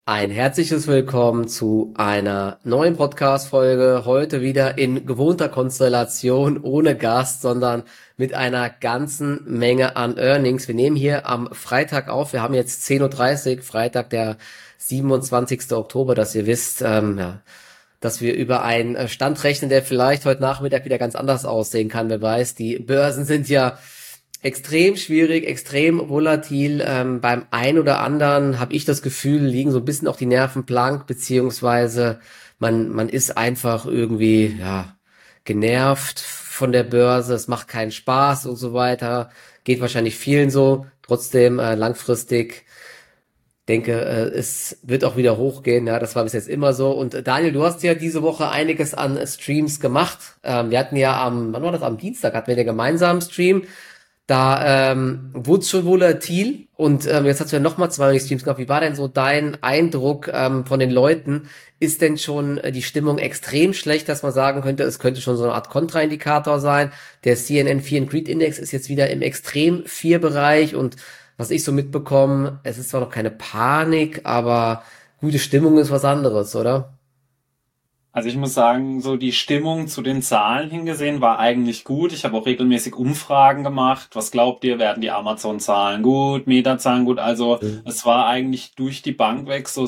Ein herzliches Willkommen zu einer neuen Podcast-Folge. Heute wieder in gewohnter Konstellation, ohne Gast, sondern mit einer ganzen Menge an Earnings. Wir nehmen hier am Freitag auf. Wir haben jetzt 10:30 Uhr, Freitag, der 27. Oktober, dass ihr wisst, dass wir über einen Stand rechnen, der vielleicht heute Nachmittag wieder ganz anders aussehen kann. Wer weiß, die Börsen sind ja extrem schwierig, extrem volatil. Beim einen oder anderen habe ich das Gefühl, liegen so ein bisschen auch die Nerven blank, beziehungsweise man ist einfach irgendwie, genervt von der Börse. Es macht keinen Spaß und so weiter. Geht wahrscheinlich vielen so. Trotzdem, langfristig denke, es wird auch wieder hochgehen. Ja, das war bis jetzt immer so. Und Daniel, du hast ja diese Woche einiges an Streams gemacht. Wir hatten ja wann war das? Am Dienstag hatten wir den gemeinsamen Stream. Da wurde es schon volatil und jetzt hast du ja nochmal zwei Streams gemacht. Wie war denn so dein Eindruck von den Leuten? Ist denn schon die Stimmung extrem schlecht, dass man sagen könnte, es könnte schon so eine Art Kontraindikator sein? Der CNN Fear and Greed Index ist jetzt wieder im Extrem Fear Bereich und was ich so mitbekomme, es ist zwar noch keine Panik, aber gute Stimmung ist was anderes, oder? Also ich muss sagen, so die Stimmung zu den Zahlen hingesehen war eigentlich gut. Ich habe auch regelmäßig Umfragen gemacht. Was glaubt ihr, werden die Amazon-Zahlen gut, Meta-Zahlen gut? Also es war eigentlich durch die Bank weg so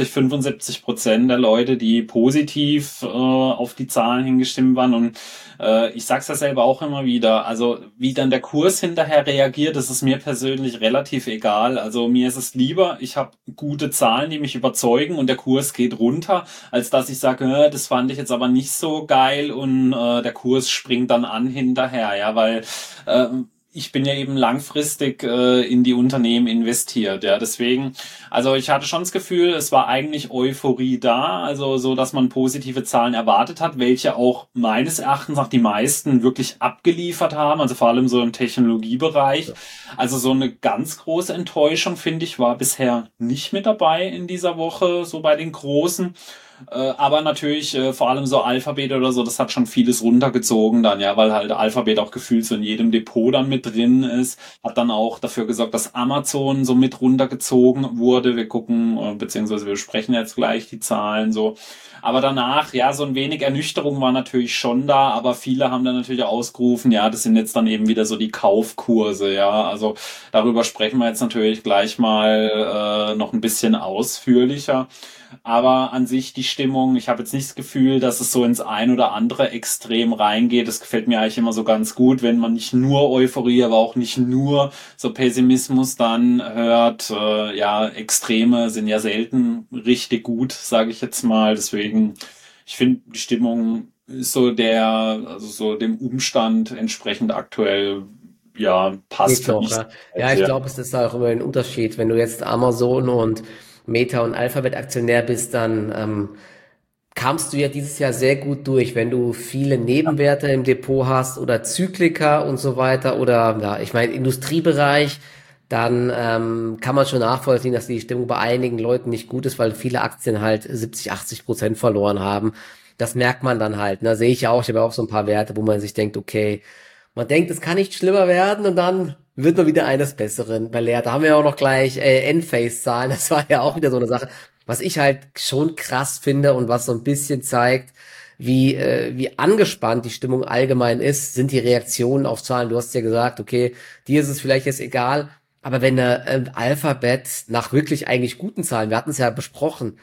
75% der Leute, die positiv auf die Zahlen hingestimmt waren. Und ich sag's ja selber auch immer wieder, also wie dann der Kurs hinterher reagiert, das ist mir persönlich relativ egal. Also mir ist es lieber, ich habe gute Zahlen, die mich überzeugen und der Kurs geht runter, als dass ich sage, das fand ich jetzt aber nicht so geil und der Kurs springt dann an hinterher, ja, weil äh, ich bin ja eben langfristig in die Unternehmen investiert, ja, deswegen, also ich hatte schon das Gefühl, es war eigentlich Euphorie da, also so, dass man positive Zahlen erwartet hat, welche auch meines Erachtens nach die meisten wirklich abgeliefert haben, also vor allem so im Technologiebereich. Also so eine ganz große Enttäuschung, finde ich, war bisher nicht mit dabei in dieser Woche, so bei den Großen. Aber natürlich, vor allem so Alphabet oder so, das hat schon vieles runtergezogen dann, ja, weil halt Alphabet auch gefühlt so in jedem Depot dann mit drin ist. Hat dann auch dafür gesorgt, dass Amazon so mit runtergezogen wurde. Wir gucken, beziehungsweise wir besprechen jetzt gleich die Zahlen so. Aber danach, ja, so ein wenig Ernüchterung war natürlich schon da, aber viele haben dann natürlich ausgerufen, ja, das sind jetzt dann eben wieder so die Kaufkurse, ja. Also darüber sprechen wir jetzt natürlich gleich mal noch ein bisschen ausführlicher. Aber an sich die Stimmung, ich habe jetzt nicht das Gefühl, dass es so ins ein oder andere Extrem reingeht. Das gefällt mir eigentlich immer so ganz gut, wenn man nicht nur Euphorie, aber auch nicht nur so Pessimismus dann hört. Ja, Extreme sind ja selten richtig gut, sage ich jetzt mal. Deswegen, ich finde, die Stimmung ist so also so dem Umstand entsprechend aktuell, ja, passt Geht für noch, mich. ja. Ja, ich glaube, es ist auch immer ein Unterschied. Wenn du jetzt Amazon und Meta und Alphabet Aktionär bist, dann kamst du ja dieses Jahr sehr gut durch, wenn du viele Nebenwerte im Depot hast oder Zyklika und so weiter oder ja, ich meine Industriebereich, dann kann man schon nachvollziehen, dass die Stimmung bei einigen Leuten nicht gut ist, weil viele Aktien halt 70, 80% verloren haben. Das merkt man dann halt. Ne? Sehe ich ja auch. Ich habe ja auch so ein paar Werte, wo man sich denkt, okay, man denkt, es kann nicht schlimmer werden und dann wird man wieder eines Besseren belehrt. Da haben wir ja auch noch gleich Enphase-Zahlen. Das war ja auch wieder so eine Sache, was ich halt schon krass finde und was so ein bisschen zeigt, wie angespannt die Stimmung allgemein ist, sind die Reaktionen auf Zahlen. Du hast ja gesagt, okay, dir ist es vielleicht jetzt egal, aber wenn Alphabet nach wirklich eigentlich guten Zahlen, wir hatten es ja besprochen,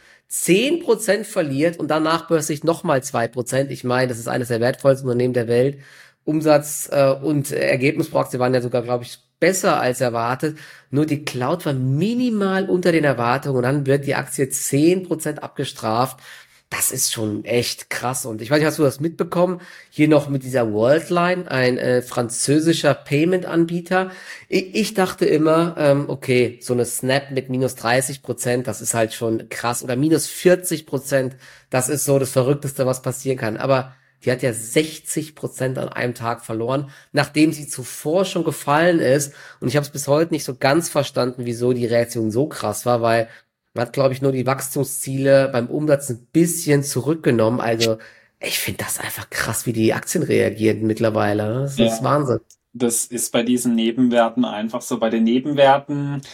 10% verliert und danach plötzlich nochmal 2%. Ich meine, das ist eines der wertvollsten Unternehmen der Welt. Umsatz und Ergebnis pro Aktie waren ja sogar, glaube ich, besser als erwartet. Nur die Cloud war minimal unter den Erwartungen und dann wird die Aktie 10% abgestraft. Das ist schon echt krass. Und ich weiß nicht, hast du das mitbekommen? Hier noch mit dieser Worldline, ein französischer Payment-Anbieter. Ich dachte immer, okay, so eine Snap mit minus 30%, das ist halt schon krass. Oder minus 40%, das ist so das Verrückteste, was passieren kann. Aber die hat ja 60% an einem Tag verloren, nachdem sie zuvor schon gefallen ist. Und ich habe es bis heute nicht so ganz verstanden, wieso die Reaktion so krass war, weil man hat, glaube ich, nur die Wachstumsziele beim Umsatz ein bisschen zurückgenommen. Also ich finde das einfach krass, wie die Aktien reagieren mittlerweile. Das ist Ja. Wahnsinn. Das ist bei diesen Nebenwerten einfach so. Bei den Nebenwerten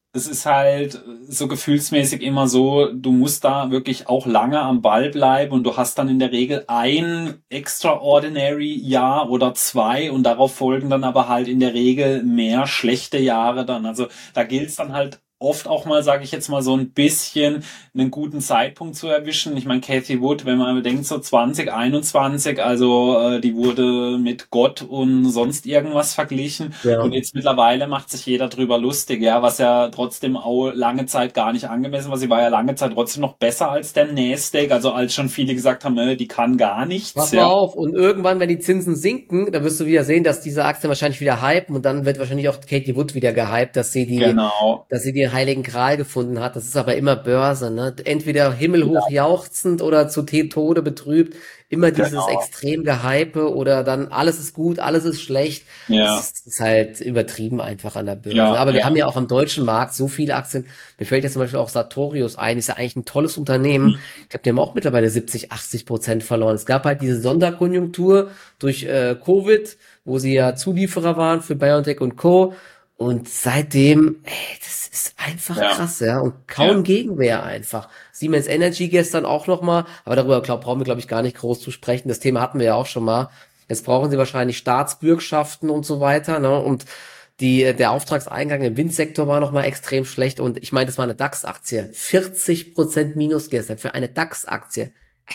es ist halt so gefühlsmäßig immer so, du musst da wirklich auch lange am Ball bleiben und du hast dann in der Regel ein extraordinary Jahr oder zwei und darauf folgen dann aber halt in der Regel mehr schlechte Jahre dann. Also da gilt es dann halt oft auch mal, sage ich jetzt mal, so ein bisschen einen guten Zeitpunkt zu erwischen. Ich meine, Cathy Wood, wenn man bedenkt, so 2021, also die wurde mit Gott und sonst irgendwas verglichen. Und Ja. jetzt mittlerweile macht sich jeder drüber lustig, ja, was ja trotzdem auch lange Zeit gar nicht angemessen war. Sie war ja lange Zeit trotzdem noch besser als der Nasdaq, also als schon viele gesagt haben, die kann gar nichts, Pass mal ja. auf, und irgendwann, wenn die Zinsen sinken, dann wirst du wieder sehen, dass diese Aktien wahrscheinlich wieder hypen und dann wird wahrscheinlich auch Katie Wood wieder gehypt, Genau, dass sie den heiligen Gral gefunden hat. Das ist aber immer Börse, ne? Entweder himmelhoch jauchzend oder zu Tode betrübt. Immer dieses genau, extrem Gehype oder dann alles ist gut, alles ist schlecht. ja, Das ist halt übertrieben einfach an der Börse. ja, Aber wir ja. haben ja auch am deutschen Markt so viele Aktien. Mir fällt jetzt zum Beispiel auch Sartorius ein, ist ja eigentlich ein tolles Unternehmen. Ich glaube, die haben auch mittlerweile 70-80% verloren. Es gab halt diese Sonderkonjunktur durch Covid, wo sie ja Zulieferer waren für BioNTech und Co. Und seitdem, das ist einfach Ja, krass, ja, und ja. kaum Gegenwehr einfach. Siemens Energy gestern auch nochmal, aber darüber brauchen wir, glaube ich, gar nicht groß zu sprechen. Das Thema hatten wir ja auch schon mal. Jetzt brauchen sie wahrscheinlich Staatsbürgschaften und so weiter, ne? Und der Auftragseingang im Windsektor war nochmal extrem schlecht. Und ich meine, das war eine DAX-Aktie. 40% Minus gestern für eine DAX-Aktie.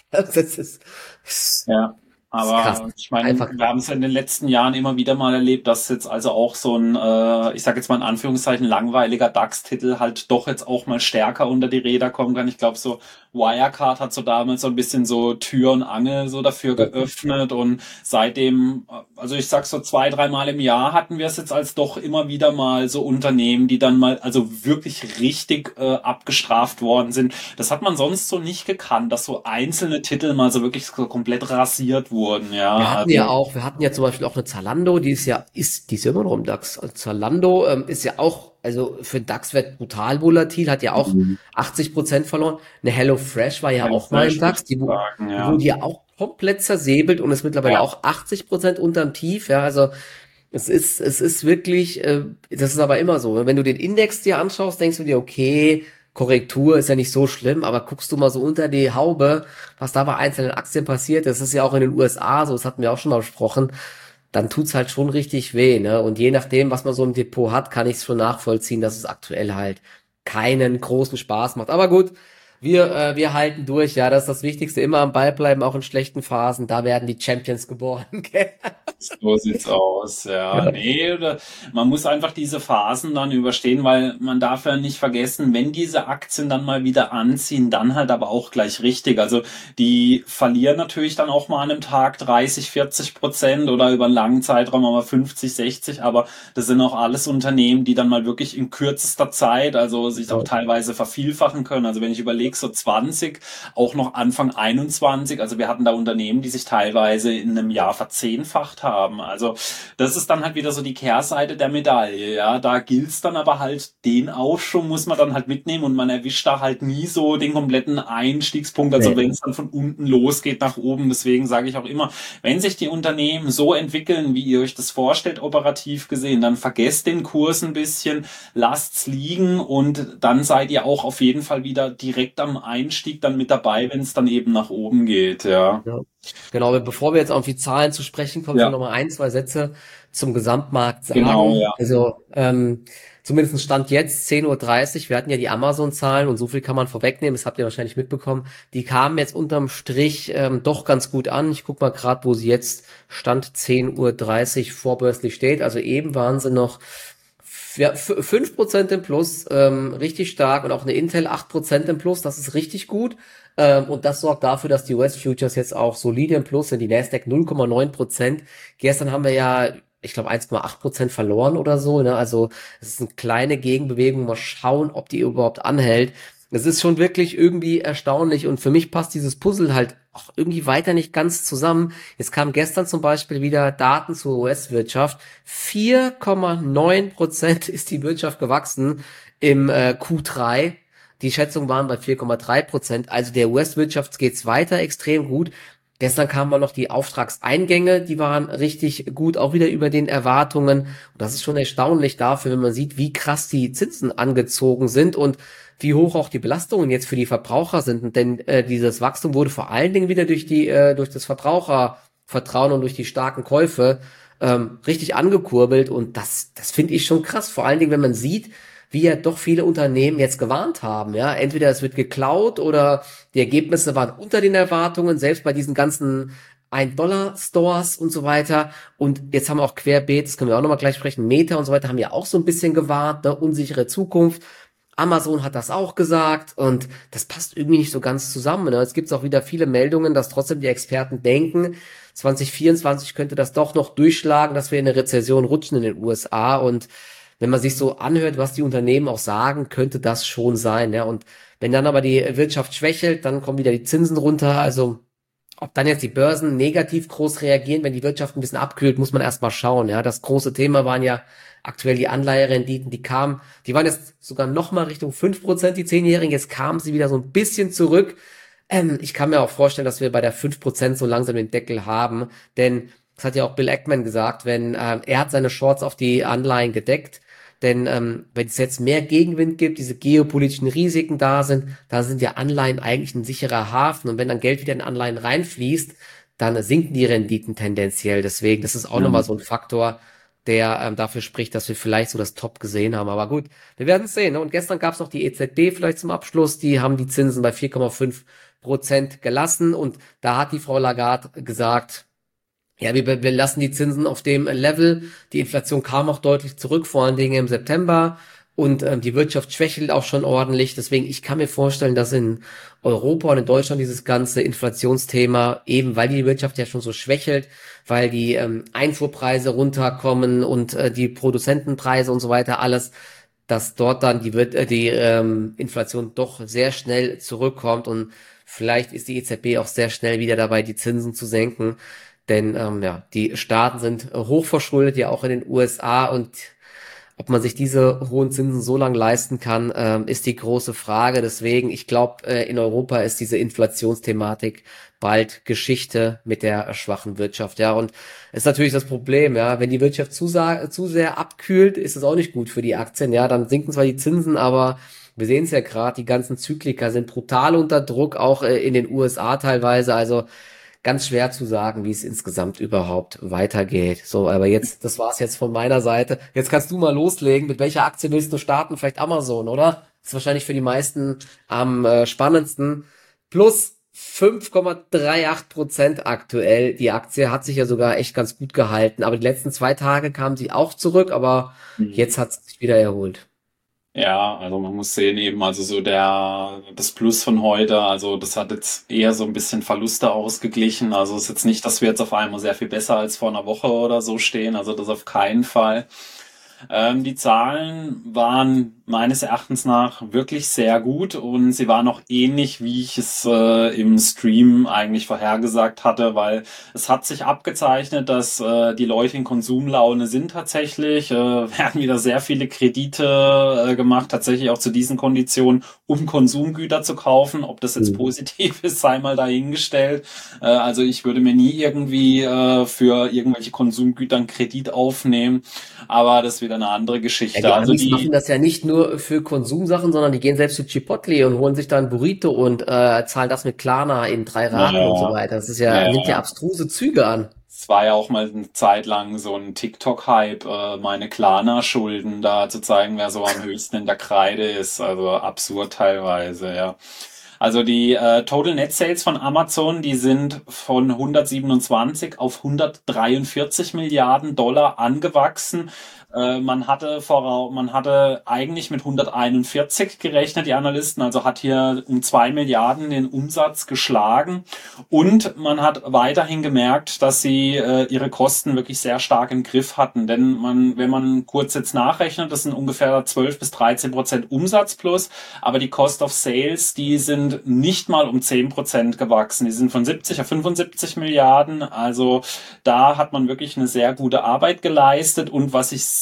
Das Ja, ist krass. aber ich meine, Einfach wir haben es ja in den letzten Jahren immer wieder mal erlebt, dass jetzt also auch so ein, ich sage jetzt mal in Anführungszeichen, langweiliger DAX-Titel halt doch jetzt auch mal stärker unter die Räder kommen kann. Ich glaube, so Wirecard hat so damals so ein bisschen so Tür und Angel so dafür geöffnet und seitdem, also ich sag so zwei, dreimal im Jahr hatten wir es jetzt als doch immer wieder mal so Unternehmen, die dann mal also wirklich richtig abgestraft worden sind. Das hat man sonst so nicht gekannt, dass so einzelne Titel mal so wirklich so komplett rasiert wurden, ja. Also, wir hatten ja zum Beispiel auch eine Zalando, die ist ja immer noch im DAX. Also Zalando ist ja auch, also für den DAX-Wert brutal volatil, hat ja auch mhm. 80% verloren. Eine HelloFresh war ja auch mal im HelloFresh würde DAX, ich sagen, die ja. wurde ja auch komplett zersäbelt und ist mittlerweile Ja, auch 80% unterm Tief, ja, also es ist wirklich, das ist aber immer so. Wenn du den Index dir anschaust, denkst du dir, okay, Korrektur ist ja nicht so schlimm, aber guckst du mal so unter die Haube, was da bei einzelnen Aktien passiert, das ist ja auch in den USA so, das hatten wir auch schon mal besprochen, dann tut's halt schon richtig weh, ne? Und je nachdem, was man so im Depot hat, kann ich es schon nachvollziehen, dass es aktuell halt keinen großen Spaß macht. Aber gut, wir halten durch, ja, das ist das Wichtigste, immer am Ball bleiben, auch in schlechten Phasen, da werden die Champions geboren, gell? so sieht's aus, ja. Ja. Nee, man muss einfach diese Phasen dann überstehen, weil man darf ja nicht vergessen, wenn diese Aktien dann mal wieder anziehen, dann halt aber auch gleich richtig. Also die verlieren natürlich dann auch mal an einem Tag 30-40% oder über einen langen Zeitraum aber 50-60, aber das sind auch alles Unternehmen, die dann mal wirklich in kürzester Zeit, also sich auch teilweise vervielfachen können. Also wenn ich überlege, so 20, auch noch Anfang 21, also wir hatten da Unternehmen, die sich teilweise in einem Jahr verzehnfacht haben. Also das ist dann halt wieder so die Kehrseite der Medaille, ja. Da gilt's dann aber halt, den Aufschwung muss man dann halt mitnehmen und man erwischt da halt nie so den kompletten Einstiegspunkt, also wenn Nee. es dann von unten losgeht nach oben. Deswegen sage ich auch immer, wenn sich die Unternehmen so entwickeln, wie ihr euch das vorstellt, operativ gesehen, dann vergesst den Kurs ein bisschen, lasst's liegen und dann seid ihr auch auf jeden Fall wieder direkt am Einstieg dann mit dabei, wenn es dann eben nach oben geht, ja. Ja. Genau, aber bevor wir jetzt auf die Zahlen zu sprechen kommen, ich will Ja, noch mal ein, zwei Sätze zum Gesamtmarkt genau, sagen. ja. Also zumindest Stand jetzt 10:30 Uhr, wir hatten ja die Amazon-Zahlen und so viel kann man vorwegnehmen, das habt ihr wahrscheinlich mitbekommen. Die kamen jetzt unterm Strich doch ganz gut an. Ich guck mal gerade, wo sie jetzt Stand 10:30 Uhr vorbörslich steht. Also eben waren sie noch ja, 5% im Plus, richtig stark und auch eine Intel 8% im Plus, das ist richtig gut. Und das sorgt dafür, dass die US-Futures jetzt auch solide im Plus sind, die Nasdaq 0,9%. Gestern haben wir ja, ich glaube, 1,8% verloren oder so, ne? Also es ist eine kleine Gegenbewegung, mal schauen, ob die überhaupt anhält. Es ist schon wirklich irgendwie erstaunlich und für mich passt dieses Puzzle halt auch irgendwie weiter nicht ganz zusammen. Jetzt kam gestern zum Beispiel wieder Daten zur US-Wirtschaft. 4,9% ist die Wirtschaft gewachsen im Q3. Die Schätzungen waren bei 4,3%. Also der US-Wirtschaft geht's weiter extrem gut. Gestern kamen mal noch die Auftragseingänge, die waren richtig gut, auch wieder über den Erwartungen. Und das ist schon erstaunlich dafür, wenn man sieht, wie krass die Zinsen angezogen sind und wie hoch auch die Belastungen jetzt für die Verbraucher sind. Denn dieses Wachstum wurde vor allen Dingen wieder durch das Verbrauchervertrauen und durch die starken Käufe richtig angekurbelt. Und das finde ich schon krass. Vor allen Dingen, wenn man sieht, wie ja doch viele Unternehmen jetzt gewarnt haben. Ja, entweder es wird geklaut oder die Ergebnisse waren unter den Erwartungen, selbst bei diesen ganzen 1-Dollar-Stores und so weiter. Und jetzt haben wir auch querbeet, das können wir auch nochmal gleich sprechen, Meta und so weiter haben ja auch so ein bisschen gewarnt, ne, unsichere Zukunft. Amazon hat das auch gesagt und das passt irgendwie nicht so ganz zusammen. Ne? Es gibt auch wieder viele Meldungen, dass trotzdem die Experten denken, 2024 könnte das doch noch durchschlagen, dass wir in eine Rezession rutschen in den USA. Und wenn man sich so anhört, was die Unternehmen auch sagen, könnte das schon sein. Ja? Und wenn dann aber die Wirtschaft schwächelt, dann kommen wieder die Zinsen runter. Also ob dann jetzt die Börsen negativ groß reagieren, wenn die Wirtschaft ein bisschen abkühlt, muss man erstmal schauen. Ja, das große Thema waren ja aktuell die Anleiherenditen, die waren jetzt sogar noch mal Richtung 5%, die 10-Jährigen. Jetzt kamen sie wieder so ein bisschen zurück. Ich kann mir auch vorstellen, dass wir bei der 5% so langsam den Deckel haben, denn das hat ja auch Bill Ackman gesagt, wenn er hat seine Shorts auf die Anleihen gedeckt. Denn wenn es jetzt mehr Gegenwind gibt, diese geopolitischen Risiken da sind ja Anleihen eigentlich ein sicherer Hafen. Und wenn dann Geld wieder in Anleihen reinfließt, dann sinken die Renditen tendenziell. Deswegen, das ist auch Ja. nochmal so ein Faktor, der dafür spricht, dass wir vielleicht so das Top gesehen haben. Aber gut, wir werden es sehen. Ne? Und gestern gab es noch die EZB vielleicht zum Abschluss. Die haben die Zinsen bei 4,5% gelassen. Und da hat die Frau Lagarde gesagt, ja, wir lassen die Zinsen auf dem Level. Die Inflation kam auch deutlich zurück, vor allen Dingen im September. Und die Wirtschaft schwächelt auch schon ordentlich. Deswegen, ich kann mir vorstellen, dass in Europa und in Deutschland dieses ganze Inflationsthema, eben weil die Wirtschaft ja schon so schwächelt, weil die Einfuhrpreise runterkommen und die Produzentenpreise und so weiter, alles, dass dort dann die Inflation doch sehr schnell zurückkommt. Und vielleicht ist die EZB auch sehr schnell wieder dabei, die Zinsen zu senken. Denn ja, die Staaten sind hochverschuldet, ja auch in den USA, und ob man sich diese hohen Zinsen so lange leisten kann, ist die große Frage. Deswegen, ich glaube, in Europa ist diese Inflationsthematik bald Geschichte mit der schwachen Wirtschaft. Ja, und ist natürlich das Problem, ja, wenn die Wirtschaft zu sehr abkühlt, ist es auch nicht gut für die Aktien. Ja, dann sinken zwar die Zinsen, aber wir sehen es ja gerade, die ganzen Zyklika sind brutal unter Druck, auch in den USA teilweise. Also ganz schwer zu sagen, wie es insgesamt überhaupt weitergeht. So, aber jetzt, das war's jetzt von meiner Seite. Jetzt kannst du mal loslegen. Mit welcher Aktie willst du starten? Vielleicht Amazon, oder? Ist wahrscheinlich für die meisten am spannendsten. Plus 5,38% aktuell. Die Aktie hat sich ja sogar echt ganz gut gehalten. Aber die letzten 2 Tage kam sie auch zurück, aber jetzt hat sie sich wieder erholt. Ja, also man muss sehen eben, also so das Plus von heute, also das hat jetzt eher so ein bisschen Verluste ausgeglichen. Also es ist jetzt nicht, dass wir jetzt auf einmal sehr viel besser als vor einer Woche oder so stehen. Also das auf keinen Fall. Die Zahlen waren meines Erachtens nach wirklich sehr gut und sie waren auch ähnlich, wie ich es im Stream eigentlich vorhergesagt hatte, weil es hat sich abgezeichnet, dass die Leute in Konsumlaune sind tatsächlich, werden wieder sehr viele Kredite gemacht, tatsächlich auch zu diesen Konditionen, um Konsumgüter zu kaufen. Ob das jetzt Mhm. positiv ist, sei mal dahingestellt. Also ich würde mir nie irgendwie für irgendwelche Konsumgüter einen Kredit aufnehmen, aber das ist wieder eine andere Ja, Geschichte. die Also Amis machen die, das ja nicht nur für Konsumsachen, sondern die gehen selbst zu Chipotle und holen sich da ein Burrito und zahlen das mit Klarna in 3 Raten und so naja, weiter. Das ist ja, nimmt ja naja, abstruse Züge an. es war ja auch mal eine Zeit lang so ein TikTok-Hype, meine Klarna-Schulden da zu zeigen, wer so am höchsten in der Kreide ist. Also absurd teilweise, ja. Also die Total Net Sales von Amazon, die sind von 127 auf 143 Milliarden Dollar angewachsen. Man hatte eigentlich mit 141 gerechnet, die Analysten, also hat hier um 2 Milliarden den Umsatz geschlagen. Und man hat weiterhin gemerkt, dass sie ihre Kosten wirklich sehr stark im Griff hatten. Denn wenn man kurz jetzt nachrechnet, das sind ungefähr 12-13% Umsatz plus, aber die Cost of Sales, die sind nicht mal um 10% gewachsen. Die sind von 70 auf 75 Milliarden. Also da hat man wirklich eine sehr gute Arbeit geleistet. Und was ich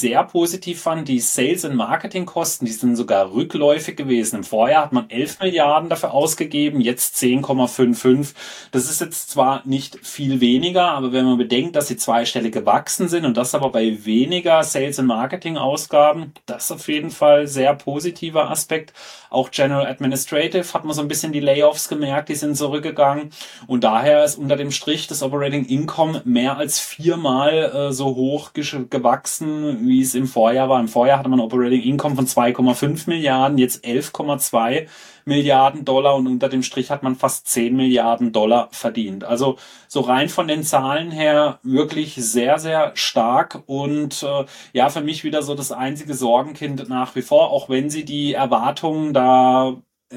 sehr positiv fand, die Sales- und Marketingkosten, die sind sogar rückläufig gewesen. Im Vorjahr hat man 11 Milliarden dafür ausgegeben, jetzt 10,55. Das ist jetzt zwar nicht viel weniger, aber wenn man bedenkt, dass sie zweistellig gewachsen sind und das aber bei weniger Sales- und Marketing-Ausgaben, das ist auf jeden Fall sehr positiver Aspekt. Auch General Administrative hat man so ein bisschen die Layoffs gemerkt, die sind zurückgegangen. Und daher ist unter dem Strich das Operating Income mehr als viermal so hoch gewachsen, wie es im Vorjahr war. Im Vorjahr hatte man ein Operating Income von 2,5 Milliarden, jetzt 11,2 Milliarden Dollar und unter dem Strich hat man fast 10 Milliarden Dollar verdient. Also so rein von den Zahlen her wirklich sehr, sehr stark und ja, für mich wieder so das einzige Sorgenkind nach wie vor, auch wenn sie die Erwartungen da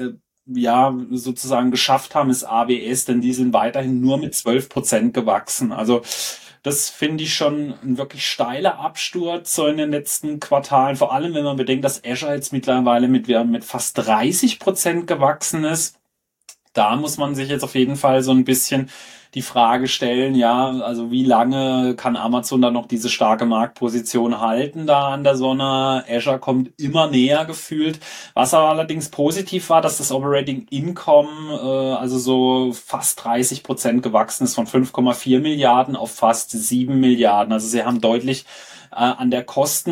ja, sozusagen geschafft haben, ist AWS, denn die sind weiterhin nur mit 12% gewachsen. Also das finde ich schon ein wirklich steiler Absturz so in den letzten Quartalen. Vor allem, wenn man bedenkt, dass Azure jetzt mittlerweile mit fast 30% gewachsen ist. Da muss man sich jetzt auf jeden Fall so ein bisschen die Frage stellen, ja, also wie lange kann Amazon da noch diese starke Marktposition halten da an der Sonne? Azure kommt immer näher gefühlt. Was aber allerdings positiv war, dass das Operating Income also so fast 30% gewachsen ist, von 5,4 Milliarden auf fast 7 Milliarden. Also sie haben deutlich an der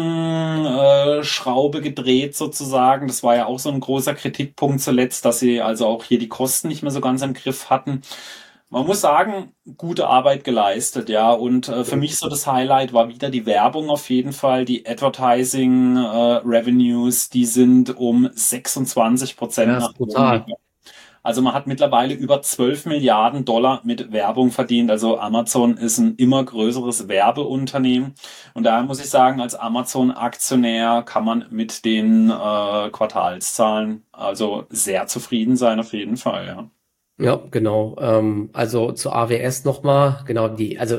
Kostenschraube gedreht sozusagen. Das war ja auch so ein großer Kritikpunkt zuletzt, dass sie also auch hier die Kosten nicht mehr so ganz im Griff hatten. Man muss sagen, gute Arbeit geleistet, ja. Und für mich so das Highlight war wieder die Werbung auf jeden Fall. Die Advertising Revenues, die sind um 26% Ja, nach ist oben brutal. gegangen. Also man hat mittlerweile über 12 Milliarden Dollar mit Werbung verdient. Also Amazon ist ein immer größeres Werbeunternehmen. Und daher muss ich sagen, als Amazon-Aktionär kann man mit den Quartalszahlen also sehr zufrieden sein, auf jeden Fall, ja. Ja, genau. Also zu AWS nochmal, genau also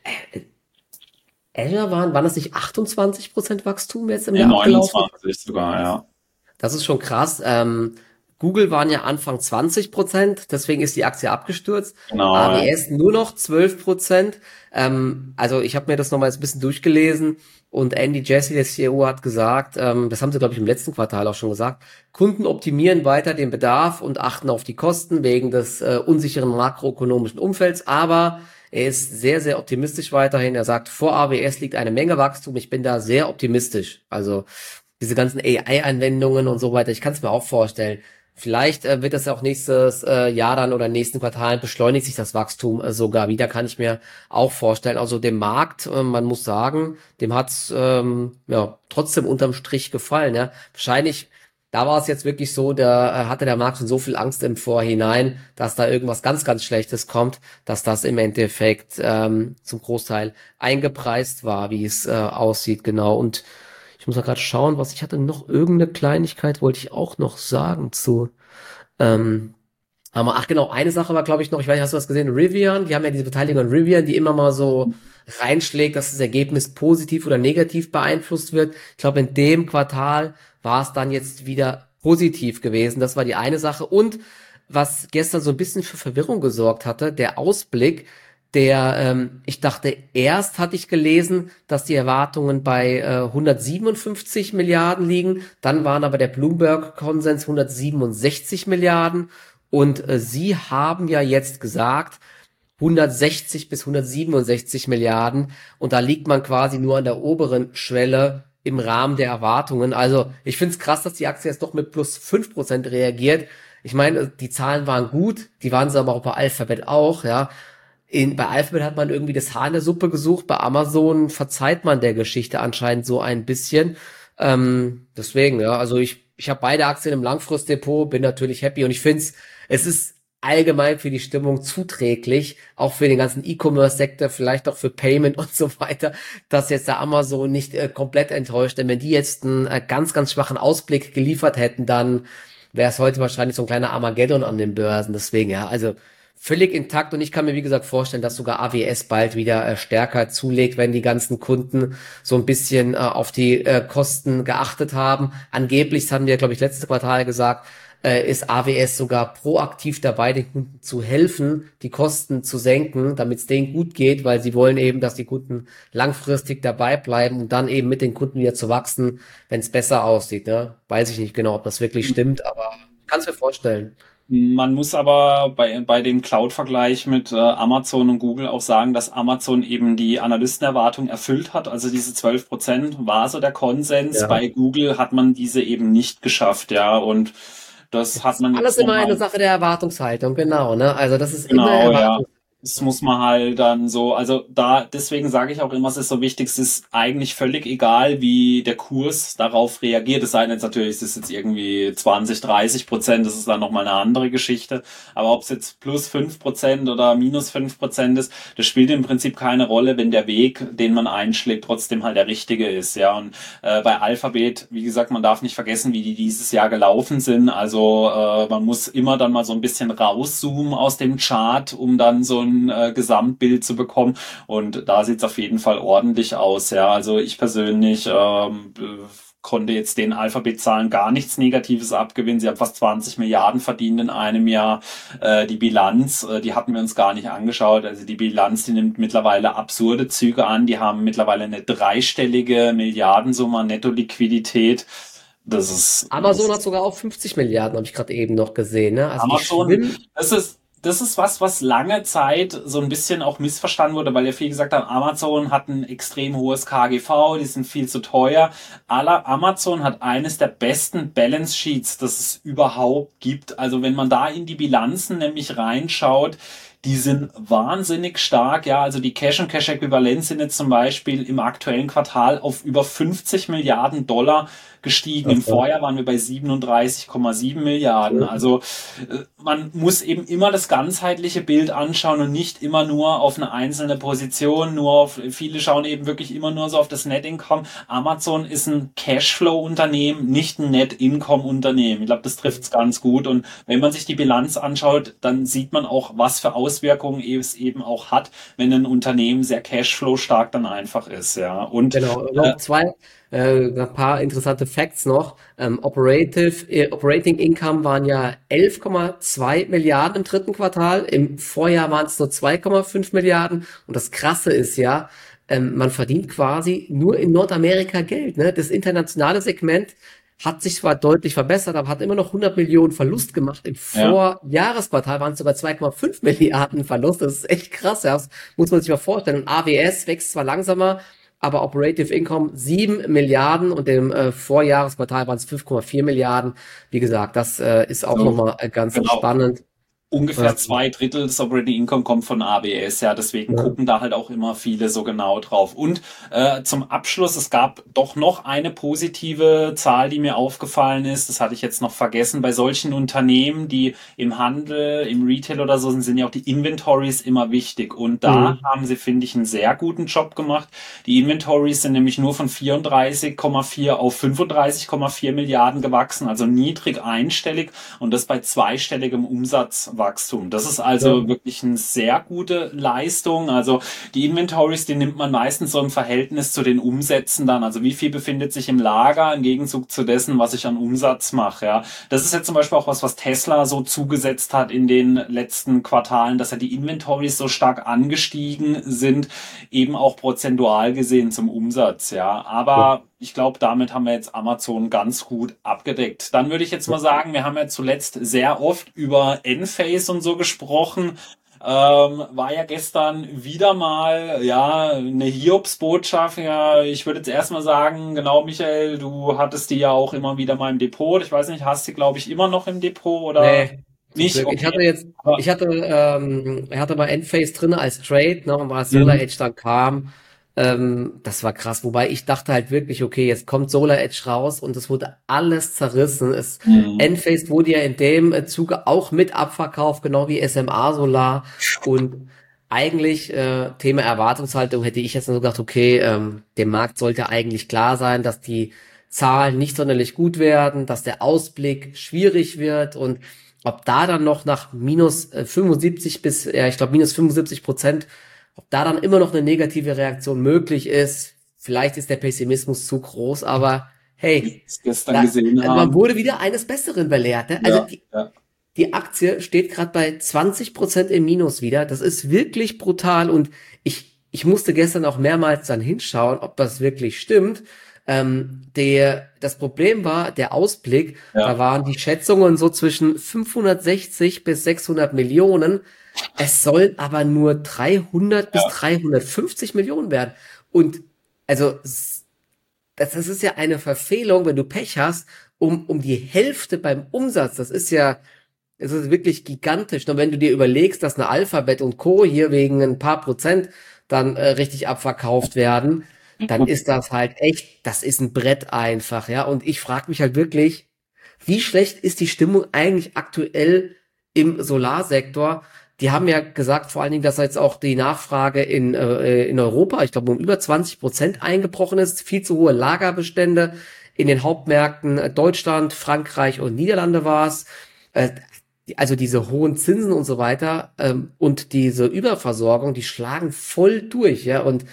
Azure waren das nicht 28% Wachstum jetzt im Nee, Jahr abgelaufen? 29 sogar, ja. Das ist schon krass. Google waren ja Anfang 20%, deswegen ist die Aktie abgestürzt. Genau, ja. AWS nur noch 12%. Also ich habe mir das nochmal jetzt ein bisschen durchgelesen und Andy Jassy, der CEO, hat gesagt, das haben sie, glaube ich, im letzten Quartal auch schon gesagt, Kunden optimieren weiter den Bedarf und achten auf die Kosten wegen des unsicheren makroökonomischen Umfelds, aber er ist sehr, sehr optimistisch weiterhin. Er sagt, vor AWS liegt eine Menge Wachstum. Ich bin da sehr optimistisch. Also diese ganzen AI-Anwendungen und so weiter. Ich kann es mir auch vorstellen. Vielleicht wird das ja auch nächstes Jahr dann oder nächsten Quartal beschleunigt sich das Wachstum sogar wieder, kann ich mir auch vorstellen. Also dem Markt, man muss sagen, dem hat's ja trotzdem unterm Strich gefallen. Ja. Wahrscheinlich, da war es jetzt wirklich so, da hatte der Markt schon so viel Angst im Vorhinein, dass da irgendwas ganz, ganz Schlechtes kommt, dass das im Endeffekt zum Großteil eingepreist war, wie es aussieht, genau. Und ich muss mal gerade schauen, was ich hatte noch irgendeine Kleinigkeit wollte ich auch noch sagen zu. Ähm, aber ach genau, eine Sache war glaube ich noch, ich weiß nicht, hast du was gesehen? Rivian, die haben ja diese Beteiligung an Rivian, die immer mal so reinschlägt, dass das Ergebnis positiv oder negativ beeinflusst wird. Ich glaube, in dem Quartal war es dann jetzt wieder positiv gewesen. Das war die eine Sache. Und was gestern so ein bisschen für Verwirrung gesorgt hatte, der Ausblick, ich dachte, erst hatte ich gelesen, dass die Erwartungen bei 157 Milliarden liegen, dann waren aber der Bloomberg-Konsens 167 Milliarden und sie haben ja jetzt gesagt, 160 bis 167 Milliarden und da liegt man quasi nur an der oberen Schwelle im Rahmen der Erwartungen. Also ich finde es krass, dass die Aktie jetzt doch mit plus 5% reagiert. Ich meine, die Zahlen waren gut, die waren sie aber auch bei Alphabet auch, ja. Bei Alphabet hat man irgendwie das Haar in der Suppe gesucht, bei Amazon verzeiht man der Geschichte anscheinend so ein bisschen. Deswegen, ja, also ich habe beide Aktien im Langfristdepot, bin natürlich happy und ich finde es ist allgemein für die Stimmung zuträglich, auch für den ganzen E-Commerce-Sektor, vielleicht auch für Payment und so weiter, dass jetzt der Amazon nicht komplett enttäuscht, denn wenn die jetzt einen ganz, ganz schwachen Ausblick geliefert hätten, dann wäre es heute wahrscheinlich so ein kleiner Armageddon an den Börsen. Deswegen, ja, also völlig intakt und ich kann mir, wie gesagt, vorstellen, dass sogar AWS bald wieder stärker zulegt, wenn die ganzen Kunden so ein bisschen auf die Kosten geachtet haben. Angeblich, das haben wir, glaube ich, letztes Quartal gesagt, ist AWS sogar proaktiv dabei, den Kunden zu helfen, die Kosten zu senken, damit es denen gut geht, weil sie wollen eben, dass die Kunden langfristig dabei bleiben und dann eben mit den Kunden wieder zu wachsen, wenn es besser aussieht. Ne? Weiß ich nicht genau, ob das wirklich stimmt, aber ich kann es mir vorstellen. Man muss aber bei dem Cloud-Vergleich mit Amazon und Google auch sagen, dass Amazon eben die Analystenerwartung erfüllt hat. Also diese 12% war so der Konsens. Ja. Bei Google hat man diese eben nicht geschafft, ja. Und das hat Ist man alles jetzt immer eine nochmal. Sache der Erwartungshaltung, genau, ne? Also das ist immer Genau, ja. Erwartung. Das muss man halt dann so, also da, deswegen sage ich auch immer, es ist so wichtig, es ist eigentlich völlig egal, wie der Kurs darauf reagiert. Es sei denn jetzt natürlich, es ist jetzt irgendwie 20, 30%, das ist dann nochmal eine andere Geschichte. Aber ob es jetzt plus 5% oder minus 5% ist, das spielt im Prinzip keine Rolle, wenn der Weg, den man einschlägt, trotzdem halt der richtige ist, ja. Und bei Alphabet, wie gesagt, man darf nicht vergessen, wie die dieses Jahr gelaufen sind. Also man muss immer dann mal so ein bisschen rauszoomen aus dem Chart, um dann so ein Gesamtbild zu bekommen. Und da sieht's auf jeden Fall ordentlich aus. Ja, also ich persönlich konnte jetzt den Alphabet-Zahlen gar nichts Negatives abgewinnen. Sie haben fast 20 Milliarden verdient in einem Jahr. Die Bilanz, die hatten wir uns gar nicht angeschaut. Also die Bilanz, die nimmt mittlerweile absurde Züge an. Die haben mittlerweile eine dreistellige Milliardensumme an Netto-Liquidität. Das ist, Amazon das hat sogar auch 50 Milliarden, habe ich gerade eben noch gesehen, ne? Also die Amazon, schwimmen. das ist was lange Zeit so ein bisschen auch missverstanden wurde, weil ja viele gesagt haben, Amazon hat ein extrem hohes KGV, die sind viel zu teuer. Amazon hat eines der besten Balance Sheets, das es überhaupt gibt. Also wenn man da in die Bilanzen nämlich reinschaut, die sind wahnsinnig stark, ja, also die Cash und Cash Äquivalent sind jetzt zum Beispiel im aktuellen Quartal auf über 50 Milliarden Dollar gestiegen. Im Also, Vorjahr waren wir bei 37,7 Milliarden. Also man muss eben immer das ganzheitliche Bild anschauen und nicht immer nur auf eine einzelne Position, viele schauen eben wirklich immer nur so auf das Net Income. Amazon ist ein Cashflow-Unternehmen, nicht ein Net Income-Unternehmen. Ich glaube, das trifft es ganz gut. Und wenn man sich die Bilanz anschaut, dann sieht man auch, was für Auswirkungen es eben auch hat, wenn ein Unternehmen sehr Cashflow stark dann einfach ist, ja. Und genau, noch ein paar interessante Facts noch. Operating Income waren ja 11,2 Milliarden im dritten Quartal. Im Vorjahr waren es nur 2,5 Milliarden. Und das Krasse ist ja, man verdient quasi nur in Nordamerika Geld, ne? Das internationale Segment hat sich zwar deutlich verbessert, aber hat immer noch 100 Millionen Verlust gemacht. Im ja, Vorjahresquartal waren es sogar 2,5 Milliarden Verlust. Das ist echt krass, ja. Das muss man sich mal vorstellen. Und AWS wächst zwar langsamer, aber Operative Income 7 Milliarden und im Vorjahresquartal waren es 5,4 Milliarden. Wie gesagt, das ist auch so, nochmal ganz genau. spannend. Ungefähr Ähm, 2 Drittel des Operating Income kommt von AWS, ja, deswegen ja. gucken da halt auch immer viele so genau drauf. Und zum Abschluss, es gab doch noch eine positive Zahl, die mir aufgefallen ist, das hatte ich jetzt noch vergessen, bei solchen Unternehmen, die im Handel, im Retail oder so sind, sind ja auch die Inventories immer wichtig. Und da Mhm. haben sie, finde ich, einen sehr guten Job gemacht. Die Inventories sind nämlich nur von 34,4 auf 35,4 Milliarden gewachsen, also niedrig einstellig und das bei zweistelligem Umsatzwachstum. Das ist Ja. also wirklich eine sehr gute Leistung. Also die Inventories, die nimmt man meistens so im Verhältnis zu den Umsätzen dann. Also wie viel befindet sich im Lager im Gegenzug zu dessen, was ich an Umsatz mache. Ja, das ist jetzt zum Beispiel auch was Tesla so zugesetzt hat in den letzten Quartalen, dass ja die Inventories so stark angestiegen sind, eben auch prozentual gesehen zum Umsatz. Ja, aber ich glaube, damit haben wir jetzt Amazon ganz gut abgedeckt. Dann würde ich jetzt mal sagen, wir haben ja zuletzt sehr oft über Enphase und so gesprochen. War ja gestern wieder mal, ja, eine Hiobsbotschaft. Ja, ich würde jetzt erstmal sagen, genau, Michael, du hattest die ja auch immer wieder mal im Depot. Ich weiß nicht, hast du, glaube ich, immer noch im Depot oder Nee, zum nicht? Glück. Okay. Ich Aber hatte mal Endphase drinne als Trade, ne, und als Solar mhm. Edge dann kam, das war krass. Wobei ich dachte halt wirklich, okay, jetzt kommt Solar Edge raus und es wurde alles zerrissen. Mhm. Enphase wurde ja in dem Zuge auch mit abverkauft, genau wie SMA Solar. Und eigentlich, Thema Erwartungshaltung, hätte ich jetzt nur gedacht, okay, dem Markt sollte eigentlich klar sein, dass die Zahlen nicht sonderlich gut werden, dass der Ausblick schwierig wird und ob da dann noch nach minus 75 bis, ja, ich glaube minus 75%, ob da dann immer noch eine negative Reaktion möglich ist. Vielleicht ist der Pessimismus zu groß, aber wie wir hey, es gestern gesehen man haben. wurde wieder eines Besseren belehrt. Ne? Also Ja, ja. die Aktie steht gerade bei 20% im Minus wieder. Das ist wirklich brutal und ich musste gestern auch mehrmals dann hinschauen, ob das wirklich stimmt. Das Problem war der Ausblick. Da Ja. waren die Schätzungen so zwischen 560 bis 600 Millionen. Es sollen aber nur 300 bis Ja. 350 Millionen werden. Und also das ist ja eine Verfehlung, wenn du Pech hast, um die Hälfte beim Umsatz. Es ist wirklich gigantisch. Und wenn du dir überlegst, dass eine Alphabet und Co. hier wegen ein paar Prozent dann richtig abverkauft werden, dann ist das halt echt, das ist ein Brett einfach, ja. Und ich frage mich halt wirklich, wie schlecht ist die Stimmung eigentlich aktuell im Solarsektor? Die haben ja gesagt, vor allen Dingen, dass jetzt auch die Nachfrage in Europa, ich glaube, um über 20% eingebrochen ist, viel zu hohe Lagerbestände in den Hauptmärkten Deutschland, Frankreich und Niederlande war es. Äh, also diese hohen Zinsen und so weiter und diese Überversorgung, die schlagen voll durch, ja. Und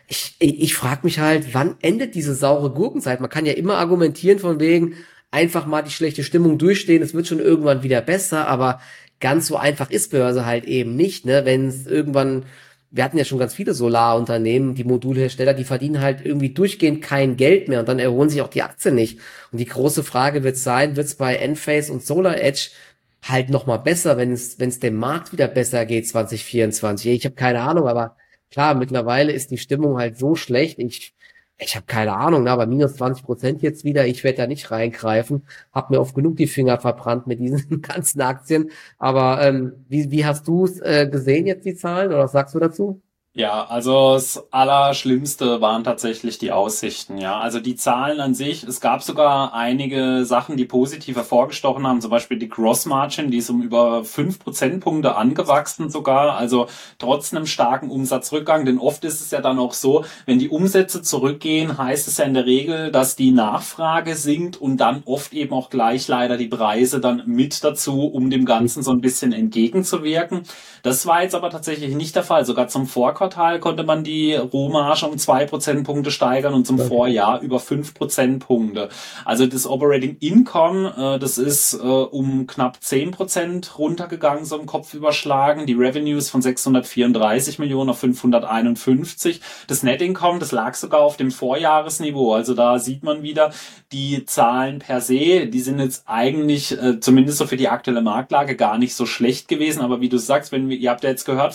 ich frage mich halt, wann endet diese saure Gurkenzeit? Man kann ja immer argumentieren von wegen, einfach mal die schlechte Stimmung durchstehen, es wird schon irgendwann wieder besser, aber ganz so einfach ist Börse halt eben nicht, ne? Wenn es irgendwann, wir hatten ja schon ganz viele Solarunternehmen, die Modulhersteller, die verdienen halt irgendwie durchgehend kein Geld mehr und dann erholen sich auch die Aktien nicht. Und die große Frage wird sein, wird es bei Enphase und SolarEdge halt noch mal besser, wenn es dem Markt wieder besser geht 2024? Ich habe keine Ahnung, aber klar, mittlerweile ist die Stimmung halt so schlecht. Ich habe keine Ahnung, ne, aber minus 20% jetzt wieder. Ich werde da nicht reingreifen. Hab mir oft genug die Finger verbrannt mit diesen ganzen Aktien. Aber wie hast du es gesehen jetzt, die Zahlen? Oder was sagst du dazu? Ja, also das Allerschlimmste waren tatsächlich die Aussichten, ja. Also die Zahlen an sich, es gab sogar einige Sachen, die positiv hervorgestochen haben, zum Beispiel die Gross Margin, die ist um über 5 Prozentpunkte angewachsen sogar, also trotz einem starken Umsatzrückgang, denn oft ist es ja dann auch so, wenn die Umsätze zurückgehen, heißt es ja in der Regel, dass die Nachfrage sinkt und dann oft eben auch gleich leider die Preise dann mit dazu, um dem Ganzen so ein bisschen entgegenzuwirken. Das war jetzt aber tatsächlich nicht der Fall. Sogar zum Vorquartal konnte man die Rohmarge um 2 Prozentpunkte steigern und zum Okay. Vorjahr über 5 Prozentpunkte. Also das Operating Income, das ist um knapp 10% runtergegangen, so im Kopf überschlagen. Die Revenues von 634 Millionen auf 551. Das Net Income, das lag sogar auf dem Vorjahresniveau. Also da sieht man wieder, die Zahlen per se, die sind jetzt eigentlich, zumindest so für die aktuelle Marktlage, gar nicht so schlecht gewesen. Aber wie du sagst, ihr habt ja jetzt gehört,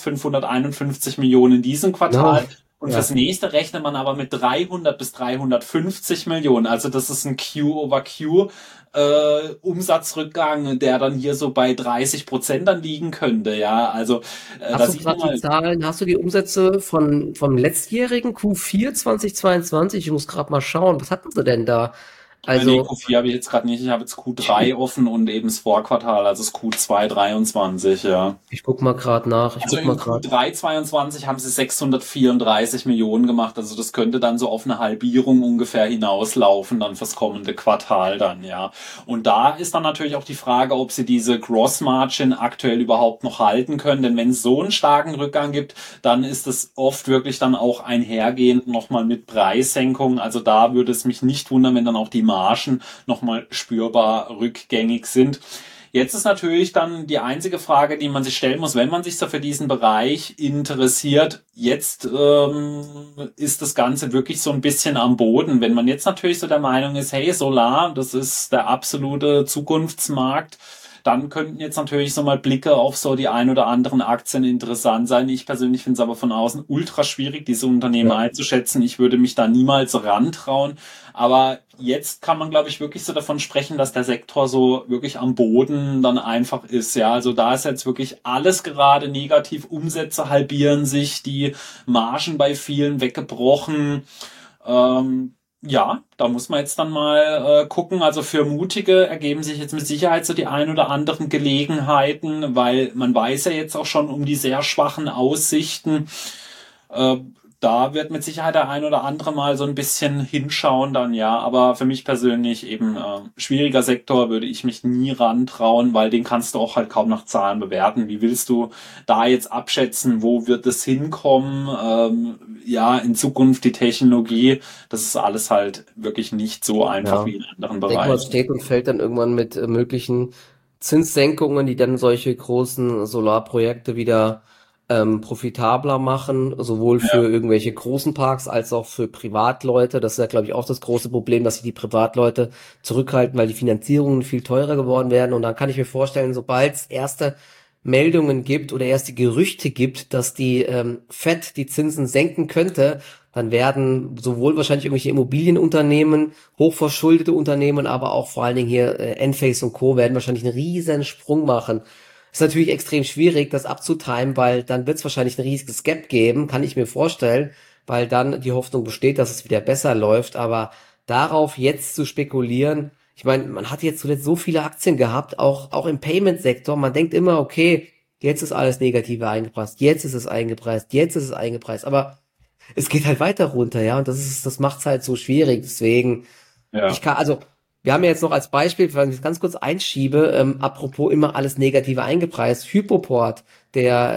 551 Millionen in diesem No. Quartal. Und fürs Ja. nächste rechnet man aber mit 300 bis 350 Millionen. Also das ist ein Q-over-Q Umsatzrückgang, der dann hier so bei 30% dann liegen könnte. Ja, also da Hast du sieht man gerade die mal. Zahlen, hast du die Umsätze vom letztjährigen Q4 2022? Ich muss gerade mal schauen, was hatten sie denn da? Nee, Also, Q4 habe ich jetzt gerade nicht. Ich habe jetzt Q3 offen und eben das Vorquartal, also das Q2 23, ja. ich guck mal gerade nach, ich Also guck mal im gerade. Q3 22 haben sie 634 Millionen gemacht. Also das könnte dann so auf eine Halbierung ungefähr hinauslaufen dann fürs kommende Quartal dann, ja. Und da ist dann natürlich auch die Frage, ob sie diese Gross Margin aktuell überhaupt noch halten können. Denn wenn es so einen starken Rückgang gibt, dann ist es oft wirklich dann auch einhergehend nochmal mit Preissenkungen. Also da würde es mich nicht wundern, wenn dann auch die Margen nochmal spürbar rückgängig sind. Jetzt ist natürlich dann die einzige Frage, die man sich stellen muss, wenn man sich so für diesen Bereich interessiert. Jetzt ist das Ganze wirklich so ein bisschen am Boden. Wenn man jetzt natürlich so der Meinung ist, hey, Solar, das ist der absolute Zukunftsmarkt, dann könnten jetzt natürlich so mal Blicke auf so die ein oder anderen Aktien interessant sein. Ich persönlich finde es aber von außen ultra schwierig, diese Unternehmen Ja. einzuschätzen. Ich würde mich da niemals rantrauen. Aber jetzt kann man, glaube ich, wirklich so davon sprechen, dass der Sektor so wirklich am Boden dann einfach ist. Ja, also da ist jetzt wirklich alles gerade negativ. Umsätze halbieren sich, die Margen bei vielen weggebrochen. Ja, da muss man jetzt dann mal gucken. Also für Mutige ergeben sich jetzt mit Sicherheit so die ein oder anderen Gelegenheiten, weil man weiß ja jetzt auch schon um die sehr schwachen Aussichten. Äh, da wird mit Sicherheit der ein oder andere mal so ein bisschen hinschauen dann, ja. Aber für mich persönlich eben schwieriger Sektor, würde ich mich nie rantrauen, weil den kannst du auch halt kaum nach Zahlen bewerten. Wie willst du da jetzt abschätzen, wo wird es hinkommen? Ja, in Zukunft die Technologie, das ist alles halt wirklich nicht so einfach wie Ja. in anderen Ich denke mal, es Bereichen. steht und fällt dann irgendwann mit möglichen Zinssenkungen, die dann solche großen Solarprojekte wieder profitabler machen, sowohl Ja, für irgendwelche großen Parks als auch für Privatleute. Das ist ja, glaube ich, auch das große Problem, dass sich die Privatleute zurückhalten, weil die Finanzierungen viel teurer geworden werden. Und dann kann ich mir vorstellen, sobald es erste Meldungen gibt oder erste Gerüchte gibt, dass die Fed die Zinsen senken könnte, dann werden sowohl wahrscheinlich irgendwelche Immobilienunternehmen, hochverschuldete Unternehmen, aber auch vor allen Dingen hier Enphase und Co. werden wahrscheinlich einen riesen Sprung machen. Ist natürlich extrem schwierig, das abzutimen, weil dann wird es wahrscheinlich ein riesiges Gap geben, kann ich mir vorstellen, weil dann die Hoffnung besteht, dass es wieder besser läuft. Aber darauf jetzt zu spekulieren, ich meine, man hat jetzt zuletzt so viele Aktien gehabt, auch im Payment-Sektor. Man denkt immer, okay, jetzt ist alles Negative eingepreist, jetzt ist es eingepreist, jetzt ist es eingepreist. Aber es geht halt weiter runter, ja, und das macht's halt so schwierig. Deswegen, ja. also, wir haben ja jetzt noch als Beispiel, wenn ich das ganz kurz einschiebe, apropos immer alles Negative eingepreist, Hypoport, der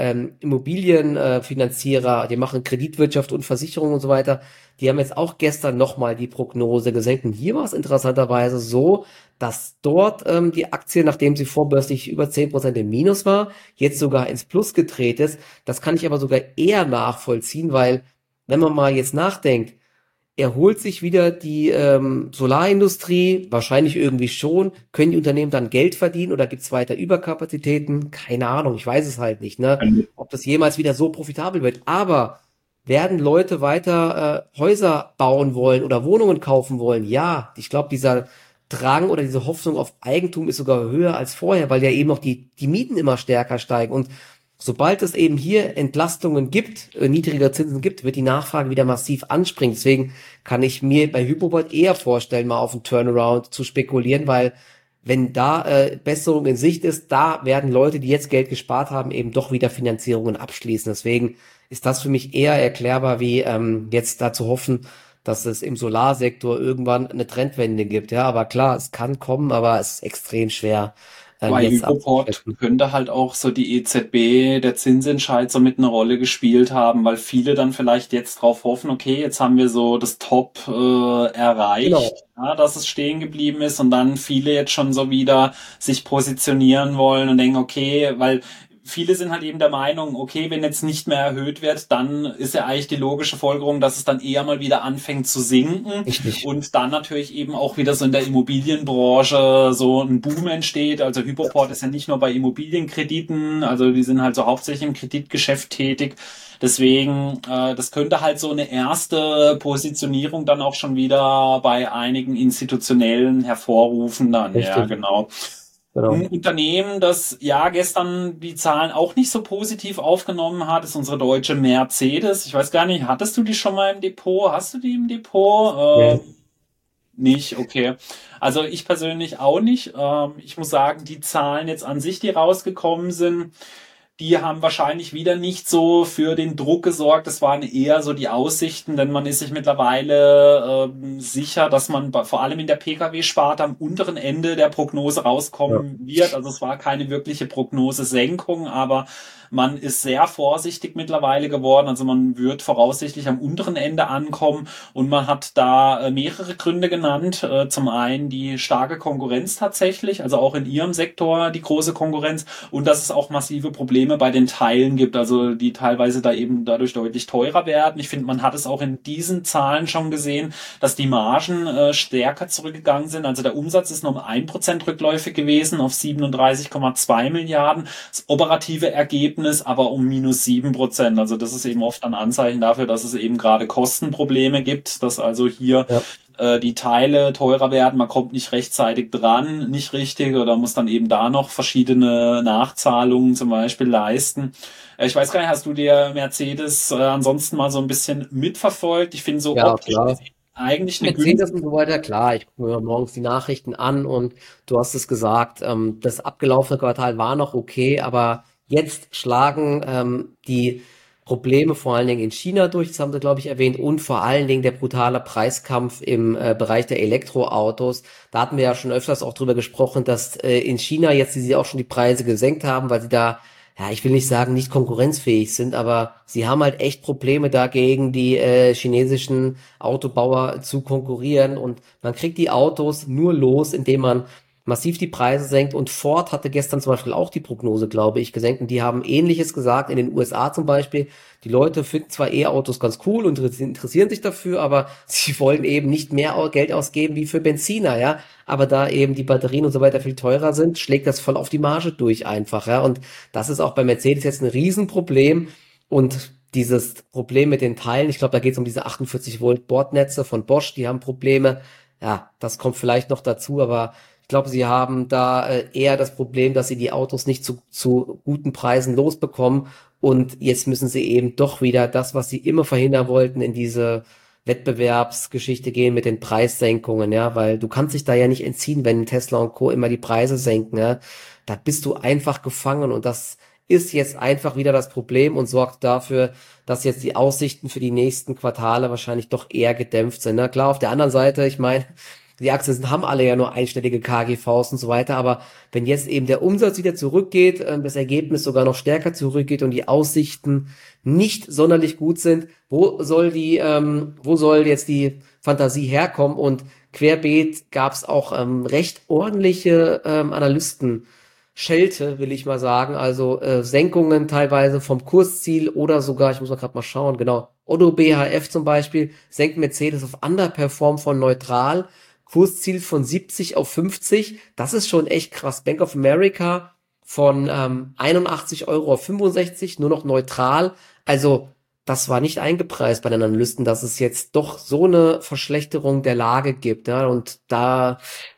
Immobilienfinanzierer, die machen Kreditwirtschaft und Versicherung und so weiter, die haben jetzt auch gestern nochmal die Prognose gesenkt. Und hier war es interessanterweise so, dass dort die Aktie, nachdem sie vorbörslich über 10% im Minus war, jetzt sogar ins Plus gedreht ist. Das kann ich aber sogar eher nachvollziehen, weil wenn man mal jetzt nachdenkt, erholt sich wieder die Solarindustrie? Wahrscheinlich irgendwie schon. Können die Unternehmen dann Geld verdienen oder gibt's weiter Überkapazitäten? Keine Ahnung, ich weiß es halt nicht, ne? Ob das jemals wieder so profitabel wird. Aber werden Leute weiter Häuser bauen wollen oder Wohnungen kaufen wollen? Ja, ich glaube, dieser Drang oder diese Hoffnung auf Eigentum ist sogar höher als vorher, weil ja eben noch die Mieten immer stärker steigen. Und sobald es eben hier Entlastungen gibt, niedrigere Zinsen gibt, wird die Nachfrage wieder massiv anspringen. Deswegen kann ich mir bei Hypoport eher vorstellen, mal auf einen Turnaround zu spekulieren, weil wenn da Besserung in Sicht ist, da werden Leute, die jetzt Geld gespart haben, eben doch wieder Finanzierungen abschließen. Deswegen ist das für mich eher erklärbar, wie jetzt da zu hoffen, dass es im Solarsektor irgendwann eine Trendwende gibt. Ja, aber klar, es kann kommen, aber es ist extrem schwer Bei jetzt Hypoport abzuschätzen. könnte halt auch so die EZB, der Zinsentscheid so mit eine Rolle gespielt haben, weil viele dann vielleicht jetzt drauf hoffen, okay, jetzt haben wir so das Top erreicht, Genau. ja, dass es stehen geblieben ist und dann viele jetzt schon so wieder sich positionieren wollen und denken, okay, weil viele sind halt eben der Meinung, okay, wenn jetzt nicht mehr erhöht wird, dann ist ja eigentlich die logische Folgerung, dass es dann eher mal wieder anfängt zu sinken Richtig. und dann natürlich eben auch wieder so in der Immobilienbranche so ein Boom entsteht. Also Hypoport ist ja nicht nur bei Immobilienkrediten, also die sind halt so hauptsächlich im Kreditgeschäft tätig. Deswegen, das könnte halt so eine erste Positionierung dann auch schon wieder bei einigen Institutionellen hervorrufen dann, ja, Richtig. genau. Ein Genau. Unternehmen, das ja gestern die Zahlen auch nicht so positiv aufgenommen hat, ist unsere deutsche Mercedes. Ich weiß gar nicht, hattest du die schon mal im Depot? Hast du die im Depot? Nee. Nicht, okay. Also ich persönlich auch nicht. Ich muss sagen, die Zahlen jetzt an sich, die rausgekommen sind, die haben wahrscheinlich wieder nicht so für den Druck gesorgt. Das waren eher so die Aussichten, denn man ist sich mittlerweile sicher, dass man vor allem in der Pkw-Sparte am unteren Ende der Prognose Ja. rauskommen wird. Also es war keine wirkliche Prognosesenkung, aber man ist sehr vorsichtig mittlerweile geworden. Also man wird voraussichtlich am unteren Ende ankommen und man hat da mehrere Gründe genannt. Zum einen die starke Konkurrenz tatsächlich, also auch in ihrem Sektor die große Konkurrenz und dass es auch massive Probleme bei den Teilen gibt, also die teilweise da eben dadurch deutlich teurer werden. Ich finde, man hat es auch in diesen Zahlen schon gesehen, dass die Margen stärker zurückgegangen sind. Also der Umsatz ist nur um 1% rückläufig gewesen auf 37,2 Milliarden. Das operative Ergebnis aber um -7%. Also das ist eben oft ein Anzeichen dafür, dass es eben gerade Kostenprobleme gibt, dass also hier Ja. die Teile teurer werden, man kommt nicht rechtzeitig dran, nicht richtig oder muss dann eben da noch verschiedene Nachzahlungen zum Beispiel leisten. Ich weiß gar nicht, hast du dir Mercedes ansonsten mal so ein bisschen mitverfolgt? Ich finde so Ja, optisch klar. ist eigentlich eine Mercedes günstige. und so weiter, klar. Ich gucke mir morgens die Nachrichten an und du hast es gesagt, das abgelaufene Quartal war noch okay, aber jetzt schlagen die Probleme vor allen Dingen in China durch, das haben Sie, glaube ich, erwähnt, und vor allen Dingen der brutale Preiskampf im Bereich der Elektroautos. Da hatten wir ja schon öfters auch drüber gesprochen, dass in China jetzt sie auch schon die Preise gesenkt haben, weil sie da, ja, ich will nicht sagen, nicht konkurrenzfähig sind, aber sie haben halt echt Probleme dagegen, die chinesischen Autobauer zu konkurrieren, und man kriegt die Autos nur los, indem man massiv die Preise senkt, und Ford hatte gestern zum Beispiel auch die Prognose, glaube ich, gesenkt, und die haben Ähnliches gesagt in den USA zum Beispiel. Die Leute finden zwar E-Autos ganz cool und interessieren sich dafür, aber sie wollen eben nicht mehr Geld ausgeben wie für Benziner, ja. Aber da eben die Batterien und so weiter viel teurer sind, schlägt das voll auf die Marge durch einfach, ja. Und das ist auch bei Mercedes jetzt ein Riesenproblem, und dieses Problem mit den Teilen, ich glaube, da geht es um diese 48 Volt Bordnetze von Bosch, die haben Probleme. Ja, das kommt vielleicht noch dazu, aber ich glaube, sie haben da eher das Problem, dass sie die Autos nicht zu guten Preisen losbekommen, und jetzt müssen sie eben doch wieder das, was sie immer verhindern wollten, in diese Wettbewerbsgeschichte gehen mit den Preissenkungen, ja, weil du kannst dich da ja nicht entziehen, wenn Tesla und Co. immer die Preise senken, ja. Da bist du einfach gefangen, und das ist jetzt einfach wieder das Problem und sorgt dafür, dass jetzt die Aussichten für die nächsten Quartale wahrscheinlich doch eher gedämpft sind. Ne? Klar, auf der anderen Seite, ich meine, die Aktien haben alle ja nur einstellige KGVs und so weiter, aber wenn jetzt eben der Umsatz wieder zurückgeht, das Ergebnis sogar noch stärker zurückgeht und die Aussichten nicht sonderlich gut sind, wo soll jetzt die Fantasie herkommen? Und querbeet gab es auch recht ordentliche Analysten-Schelte, will ich mal sagen, also Senkungen teilweise vom Kursziel, oder sogar, ich muss mal gerade mal schauen, genau, Otto BHF zum Beispiel senkt Mercedes auf Underperform von neutral, Kursziel von 70 auf 50, das ist schon echt krass. Bank of America von 81 € auf 65, nur noch neutral. Also das war nicht eingepreist bei den Analysten, dass es jetzt doch so eine Verschlechterung der Lage gibt. Ja? Und da,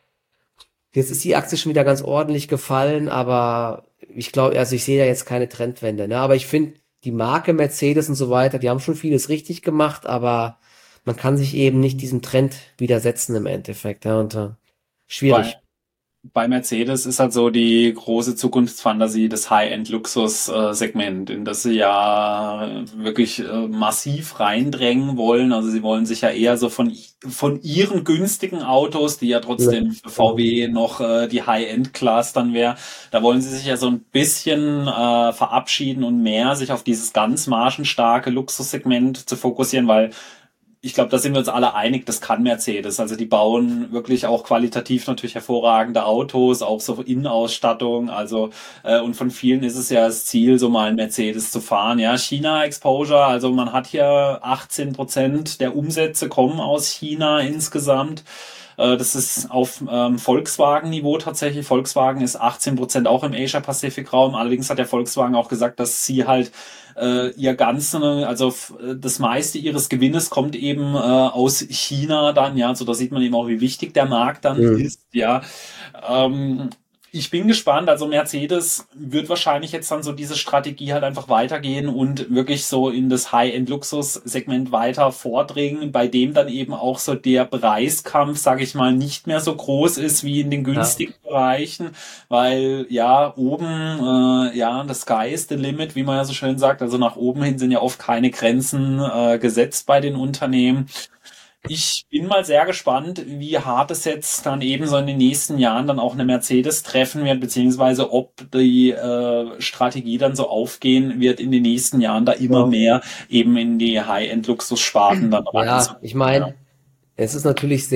jetzt ist die Aktie schon wieder ganz ordentlich gefallen, aber ich glaube, also ich sehe da jetzt keine Trendwende. Ne? Aber ich finde, die Marke Mercedes und so weiter, die haben schon vieles richtig gemacht, aber man kann sich eben nicht diesem Trend widersetzen im Endeffekt. Ja, und Bei, schwierig. bei Mercedes ist halt so die große Zukunftsfantasie des High-End-Luxus-Segment, in das sie ja wirklich massiv reindrängen wollen. Also sie wollen sich ja eher so von ihren günstigen Autos, die ja Ja, trotzdem für genau. VW noch die High-End-Class dann wäre, da wollen sie sich ja so ein bisschen verabschieden und mehr sich auf dieses ganz margenstarke Luxussegment zu fokussieren, weil ich glaube, da sind wir uns alle einig, das kann Mercedes. Also die bauen wirklich auch qualitativ natürlich hervorragende Autos, auch so Innenausstattung. Also und von vielen ist es ja das Ziel, so mal ein Mercedes zu fahren. Ja, China Exposure. Also man hat hier 18% der Umsätze kommen aus China insgesamt. Das ist auf Volkswagen-Niveau tatsächlich. Volkswagen ist 18% auch im Asia-Pacific-Raum. Allerdings hat der Volkswagen auch gesagt, dass sie halt ihr ganzen, also das meiste ihres Gewinnes kommt eben aus China dann, ja, so da sieht man eben auch, wie wichtig der Markt dann Mhm. ist, ja. Ähm, Ich bin gespannt, also Mercedes wird wahrscheinlich jetzt dann so diese Strategie halt einfach weitergehen und wirklich so in das High-End-Luxus-Segment weiter vordringen, bei dem dann eben auch so der Preiskampf, sage ich mal, nicht mehr so groß ist wie in den Ja. günstigen Bereichen, weil ja oben, ja, the sky is the limit, wie man ja so schön sagt, also nach oben hin sind ja oft keine Grenzen gesetzt bei den Unternehmen. Ich bin mal sehr gespannt, wie hart es jetzt dann eben so in den nächsten Jahren dann auch eine Mercedes treffen wird, beziehungsweise ob die Strategie dann so aufgehen wird, in den nächsten Jahren da immer Ja. mehr eben in die High-End-Luxus-Sparten dann Ja, reinzugehen. ich Ja. meine, es ist natürlich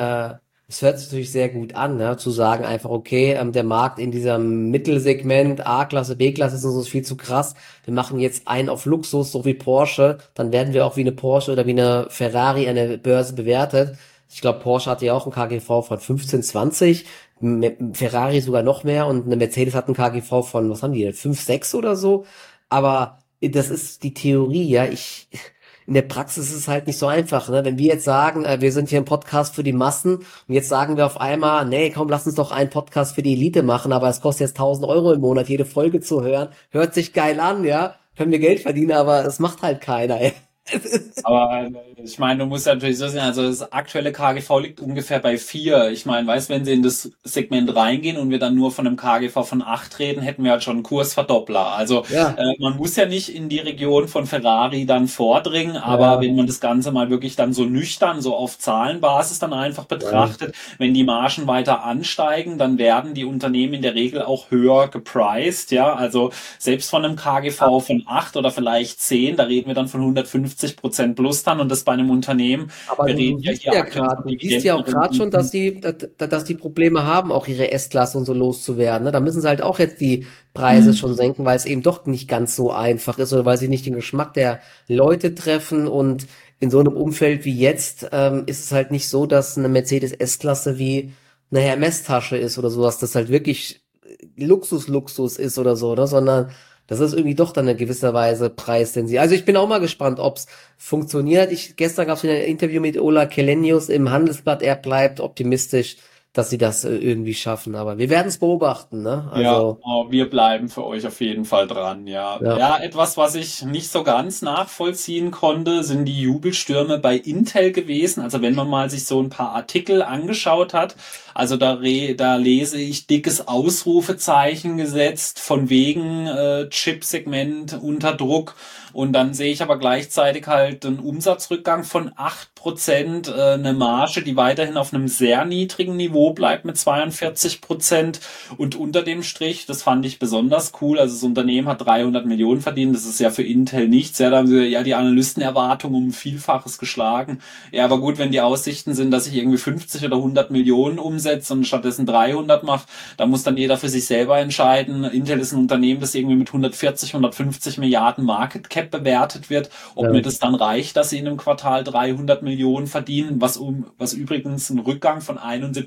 es hört sich natürlich sehr gut an, ne, zu sagen einfach, okay, der Markt in diesem Mittelsegment, A-Klasse, B-Klasse ist uns viel zu krass. Wir machen jetzt einen auf Luxus, so wie Porsche, dann werden wir auch wie eine Porsche oder wie eine Ferrari an der Börse bewertet. Ich glaube, Porsche hatte ja auch ein KGV von 15, 20, Ferrari sogar noch mehr, und eine Mercedes hat ein KGV von, was haben die denn, 5, 6 oder so. Aber das ist die Theorie, ja. In der Praxis ist es halt nicht so einfach, ne? Wenn wir jetzt sagen, wir sind hier ein Podcast für die Massen, und jetzt sagen wir auf einmal, nee, komm, lass uns doch einen Podcast für die Elite machen, aber es kostet jetzt 1.000 € im Monat, jede Folge zu hören. Hört sich geil an, ja? Können wir Geld verdienen, aber es macht halt keiner, ey. Aber ich meine, du musst ja natürlich so sehen, also das aktuelle KGV liegt ungefähr bei 4. Ich meine, weißt, wenn sie in das Segment reingehen und wir dann nur von einem KGV von 8 reden, hätten wir halt schon einen Kursverdoppler. Also Ja, man muss ja nicht in die Region von Ferrari dann vordringen, aber ja, wenn man das Ganze mal wirklich dann so nüchtern, so auf Zahlenbasis dann einfach ja. betrachtet, wenn die Margen weiter ansteigen, dann werden die Unternehmen in der Regel auch höher gepriced, ja. Also selbst von einem KGV von 8 oder vielleicht 10, da reden wir dann von 150% plus dann und das bei einem Unternehmen. Aber Wir du reden ja siehst hier ja aktuell gerade, von du siehst ja auch gerade schon, Dividendenrenditen. dass die Probleme haben, auch ihre S-Klasse und so loszuwerden. Ne? Da müssen sie halt auch jetzt die Preise Mhm. schon senken, weil es eben doch nicht ganz so einfach ist oder weil sie nicht den Geschmack der Leute treffen. Und in so einem Umfeld wie jetzt ist es halt nicht so, dass eine Mercedes S-Klasse wie eine Hermes-Tasche ist oder sowas, das halt wirklich Luxus ist oder so, ne? Sondern das ist irgendwie doch dann in gewisser Weise preissensitiv. Also ich bin auch mal gespannt, ob's funktioniert. Gestern gab es wieder ein Interview mit Ola Källenius im Handelsblatt. Er bleibt optimistisch, dass sie das irgendwie schaffen. Aber wir werden es beobachten, ne? Ja, Also, wir bleiben für euch auf jeden Fall dran, ja. ja. Ja, etwas, was ich nicht so ganz nachvollziehen konnte, sind die Jubelstürme bei Intel gewesen. Also wenn man mal sich so ein paar Artikel angeschaut hat, also da lese ich dickes Ausrufezeichen gesetzt von wegen Chipsegment unter Druck. Und dann sehe ich aber gleichzeitig halt einen Umsatzrückgang von 8%, eine Marge, die weiterhin auf einem sehr niedrigen Niveau bleibt mit 42%. Und unter dem Strich, das fand ich besonders cool, also das Unternehmen hat 300 Millionen verdient, das ist ja für Intel nichts. Ja, da haben sie ja die Analystenerwartung um ein Vielfaches geschlagen. Ja, aber gut, wenn die Aussichten sind, dass ich irgendwie 50 oder 100 Millionen umsetze und stattdessen 300 mache, da muss dann jeder für sich selber entscheiden. Intel ist ein Unternehmen, das irgendwie mit 140, 150 Milliarden Market Cap bewertet wird. Ob mir Ja. das dann reicht, dass sie in einem Quartal 300 Millionen verdienen, was übrigens ein Rückgang von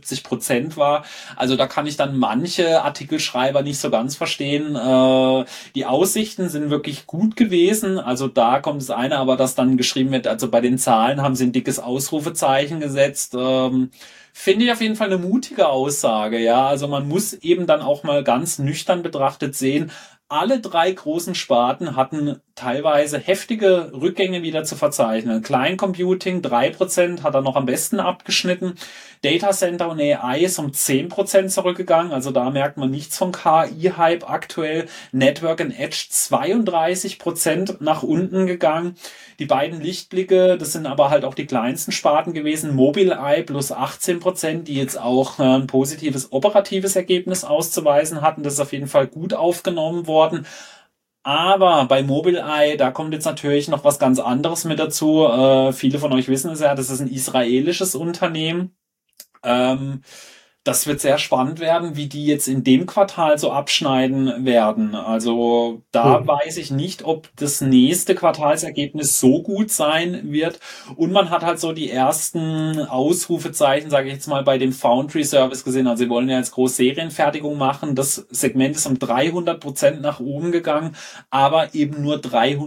71% war. Also da kann ich dann manche Artikelschreiber nicht so ganz verstehen. Die Aussichten sind wirklich gut gewesen. Also da kommt das eine, aber dass dann geschrieben wird, also bei den Zahlen haben sie ein dickes Ausrufezeichen gesetzt. Finde ich auf jeden Fall eine mutige Aussage, ja. Also man muss eben dann auch mal ganz nüchtern betrachtet sehen, alle drei großen Sparten hatten teilweise heftige Rückgänge wieder zu verzeichnen. Client Computing 3% hat er noch am besten abgeschnitten. Data Center und AI ist um 10% zurückgegangen. Also da merkt man nichts von KI-Hype aktuell. Network and Edge 32% nach unten gegangen. Die beiden Lichtblicke, das sind aber halt auch die kleinsten Sparten gewesen. Mobileye plus 18%, die jetzt auch ein positives operatives Ergebnis auszuweisen hatten. Das ist auf jeden Fall gut aufgenommen worden. Aber bei Mobileye, da kommt jetzt natürlich noch was ganz anderes mit dazu. Viele von euch wissen es ja, das ist ein israelisches Unternehmen. Ähm, Das wird sehr spannend werden, wie die jetzt in dem Quartal so abschneiden werden. Also da Hm. weiß ich nicht, ob das nächste Quartalsergebnis so gut sein wird. Und man hat halt so die ersten Ausrufezeichen, sage ich jetzt mal, bei dem Foundry Service gesehen. Also sie wollen ja jetzt groß Serienfertigung machen. Das Segment ist um 300% nach oben gegangen, aber eben nur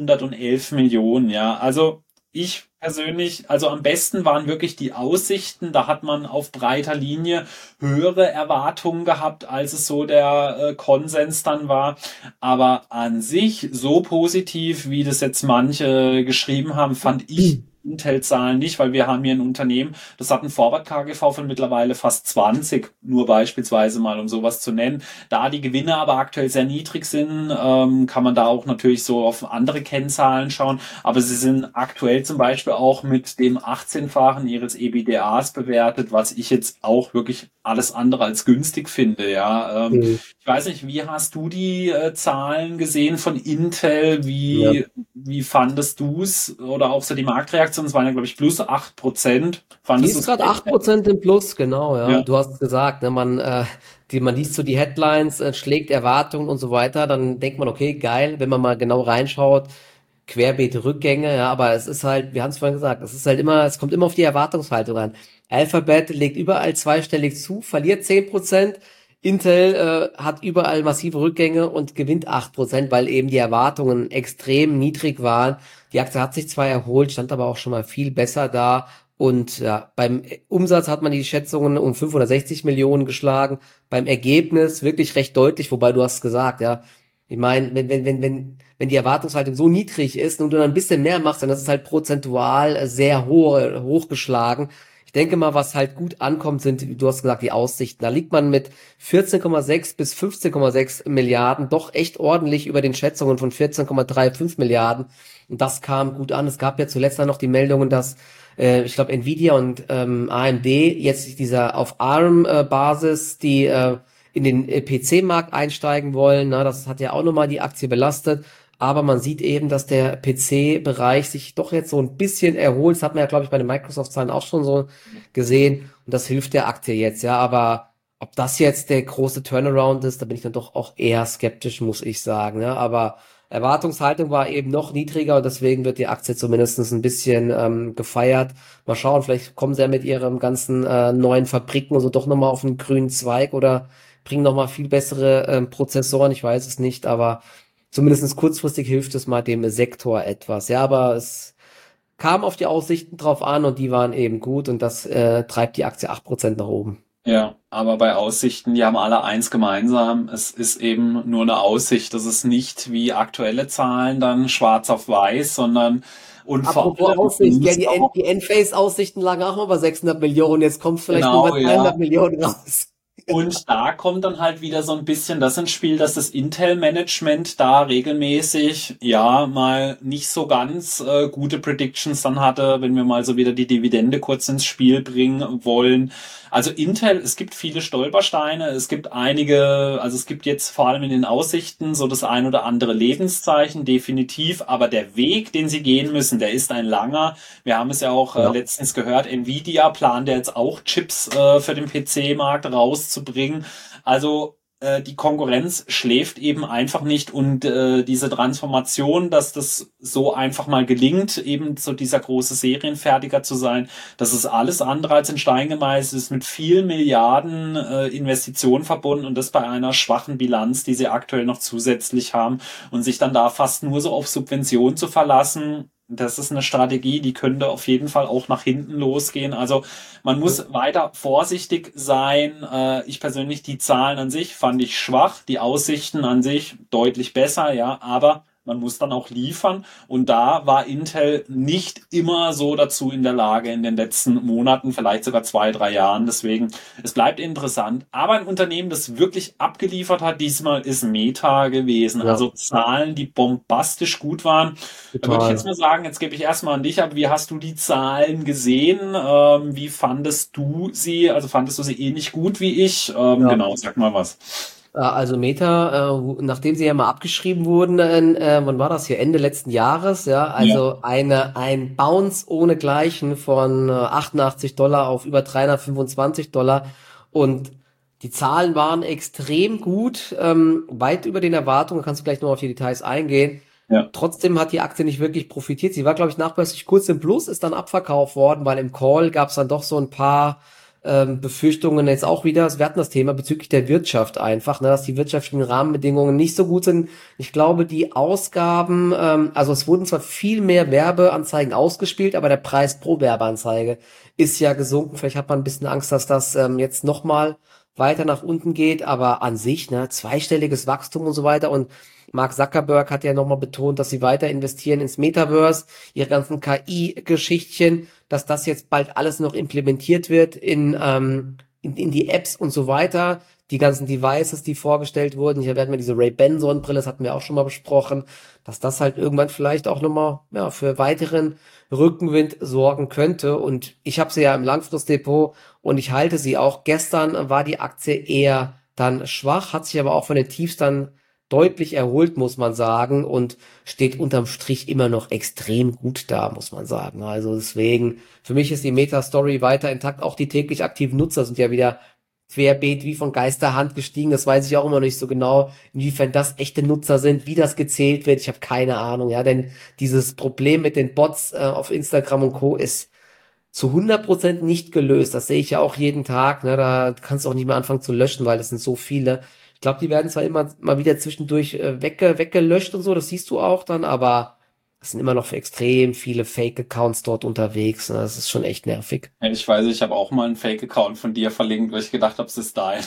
311 Millionen. Ja, also ich persönlich, also am besten waren wirklich die Aussichten. Da hat man auf breiter Linie höhere Erwartungen gehabt, als es so der Konsens dann war. Aber an sich so positiv, wie das jetzt manche geschrieben haben, fand ich Intel-Zahlen nicht, weil wir haben hier ein Unternehmen, das hat einen Forward-KGV von mittlerweile fast 20, nur beispielsweise mal, um sowas zu nennen. Da die Gewinne aber aktuell sehr niedrig sind, kann man da auch natürlich so auf andere Kennzahlen schauen. Aber sie sind aktuell zum Beispiel auch mit dem 18-fachen ihres EBITDAs bewertet, was ich jetzt auch wirklich alles andere als günstig finde. Ja, Hm. ich weiß nicht, wie hast du die Zahlen gesehen von Intel? Ja. Wie fandest du es? Oder auch so die Marktreaktion? Es waren ja, glaube ich, plus 8%. Die Fandest du ist es gerade acht gerechtfertigt? Prozent im Plus, genau, ja. Ja. Du hast es gesagt, ne, man liest so die Headlines, schlägt Erwartungen und so weiter, dann denkt man, okay, geil, wenn man mal genau reinschaut, querbeete Rückgänge, ja, aber es ist halt, wir haben es vorhin gesagt, es ist halt immer, es kommt immer auf die Erwartungshaltung an. Alphabet legt überall zweistellig zu, verliert 10%. Intel hat überall massive Rückgänge und gewinnt 8%, weil eben die Erwartungen extrem niedrig waren. Die Aktie hat sich zwar erholt, stand aber auch schon mal viel besser da. Und ja, beim Umsatz hat man die Schätzungen um 560 Millionen geschlagen. Beim Ergebnis wirklich recht deutlich, wobei du hast gesagt, ja, Ich meine, wenn die Erwartungshaltung so niedrig ist und du dann ein bisschen mehr machst, dann ist es halt prozentual sehr hochgeschlagen. Ich denke mal, was halt gut ankommt, sind, du hast gesagt, die Aussichten. Da liegt man mit 14,6 bis 15,6 Milliarden doch echt ordentlich über den Schätzungen von 14,35 Milliarden. Und das kam gut an. Es gab ja zuletzt dann noch die Meldungen, dass ich glaube, Nvidia und AMD jetzt dieser auf ARM-Basis die in den PC-Markt einsteigen wollen. Na, das hat ja auch nochmal die Aktie belastet. Aber man sieht eben, dass der PC-Bereich sich doch jetzt so ein bisschen erholt. Das hat man ja, glaube ich, bei den Microsoft-Zahlen auch schon so gesehen. Und das hilft der Aktie jetzt, ja. Aber ob das jetzt der große Turnaround ist, da bin ich dann doch auch eher skeptisch, muss ich sagen. Ja. Aber Erwartungshaltung war eben noch niedriger und deswegen wird die Aktie zumindest ein bisschen gefeiert. Mal schauen, vielleicht kommen sie ja mit ihren ganzen neuen Fabriken und so doch nochmal auf einen grünen Zweig oder bringen nochmal viel bessere Prozessoren, ich weiß es nicht, aber zumindest kurzfristig hilft es mal dem Sektor etwas. Ja, aber es kam auf die Aussichten drauf an und die waren eben gut und das treibt die Aktie 8% nach oben. Ja, aber bei Aussichten, die haben alle eins gemeinsam. Es ist eben nur eine Aussicht. Das ist nicht wie aktuelle Zahlen dann schwarz auf weiß, sondern und vor Apropos allem, man Aussicht, gell, muss auch, die Enphase-Aussichten lagen auch mal bei 600 Millionen, jetzt kommt es vielleicht nur bei genau, ja. 300 Millionen raus. Und da kommt dann halt wieder so ein bisschen das ins Spiel, dass das Intel-Management da regelmäßig, ja, mal nicht so ganz gute Predictions dann hatte, wenn wir mal so wieder die Dividende kurz ins Spiel bringen wollen. Also Intel, es gibt viele Stolpersteine, es gibt einige, also es gibt jetzt vor allem in den Aussichten so das ein oder andere Lebenszeichen, definitiv, aber der Weg, den sie gehen müssen, der ist ein langer. Wir haben es ja auch Ja. letztens gehört, Nvidia plant ja jetzt auch Chips für den PC-Markt rauszubringen. Also die Konkurrenz schläft eben einfach nicht und diese Transformation, dass das so einfach mal gelingt, eben so dieser große Serienfertiger zu sein, das ist alles andere als in Stein gemeißelt, ist mit vielen Milliarden Investitionen verbunden und das bei einer schwachen Bilanz, die sie aktuell noch zusätzlich haben und sich dann da fast nur so auf Subventionen zu verlassen. Das ist eine Strategie, die könnte auf jeden Fall auch nach hinten losgehen. Also man muss weiter vorsichtig sein. Ich persönlich, die Zahlen an sich fand ich schwach, die Aussichten an sich deutlich besser, ja, aber man muss dann auch liefern. Und da war Intel nicht immer so dazu in der Lage in den letzten Monaten, vielleicht sogar 2, 3 Jahren. Deswegen, es bleibt interessant. Aber ein Unternehmen, das wirklich abgeliefert hat, diesmal ist Meta gewesen. Ja, Also Zahlen, die bombastisch gut waren. Da würde ich jetzt total. mal sagen, jetzt gebe ich erstmal an dich ab. Wie hast du die Zahlen gesehen? Wie fandest du sie? Also fandest du sie ähnlich gut wie ich? Ja. Genau, sag mal was. Also Meta, nachdem sie ja mal abgeschrieben wurden, wann war das hier? Ende letzten Jahres, ja, Ja, also ein Bounce ohnegleichen von $88 auf über $325 und die Zahlen waren extrem gut, weit über den Erwartungen, kannst du gleich noch auf die Details eingehen. ja, Trotzdem hat die Aktie nicht wirklich profitiert. Sie war, glaube ich, nachbörslich kurz im Plus, ist dann abverkauft worden, weil im Call gab es dann doch so ein paar Befürchtungen jetzt auch wieder. Wir hatten das Thema bezüglich der Wirtschaft einfach, ne, dass die wirtschaftlichen Rahmenbedingungen nicht so gut sind. Ich glaube, die Ausgaben, also es wurden zwar viel mehr Werbeanzeigen ausgespielt, aber der Preis pro Werbeanzeige ist ja gesunken. Vielleicht hat man ein bisschen Angst, dass das jetzt nochmal weiter nach unten geht, aber an sich, ne, zweistelliges Wachstum und so weiter. Und Mark Zuckerberg hat ja nochmal betont, dass sie weiter investieren ins Metaverse, ihre ganzen KI-Geschichtchen, dass das jetzt bald alles noch implementiert wird in die Apps und so weiter. Die ganzen Devices, die vorgestellt wurden. Ich werde mir diese Ray-Ban-Sonnenbrille, das hatten wir auch schon mal besprochen, dass das halt irgendwann vielleicht auch nochmal ja, für weiteren Rückenwind sorgen könnte. Und ich habe sie ja im Langfristdepot und ich halte sie auch. Gestern war die Aktie eher dann schwach, hat sich aber auch von den Tiefs dann deutlich erholt, muss man sagen, und steht unterm Strich immer noch extrem gut da, muss man sagen. Also deswegen, für mich ist die Meta-Story weiter intakt. Auch die täglich aktiven Nutzer sind ja wieder querbeet wie von Geisterhand gestiegen. Das weiß ich auch immer nicht so genau, inwiefern das echte Nutzer sind, wie das gezählt wird. Ich habe keine Ahnung, ja, denn dieses Problem mit den Bots auf Instagram und Co. ist zu 100% nicht gelöst. Das sehe ich ja auch jeden Tag. Ne? Da kannst du auch nicht mehr anfangen zu löschen, weil das sind so viele. Ich glaube, die werden zwar immer mal wieder zwischendurch weggelöscht und so, das siehst du auch dann, aber Es sind immer noch extrem viele Fake-Accounts dort unterwegs. Ne? Das ist schon echt nervig. Ja, ich weiß, ich habe auch mal einen Fake-Account von dir verlinkt, weil ich gedacht habe, es ist dein.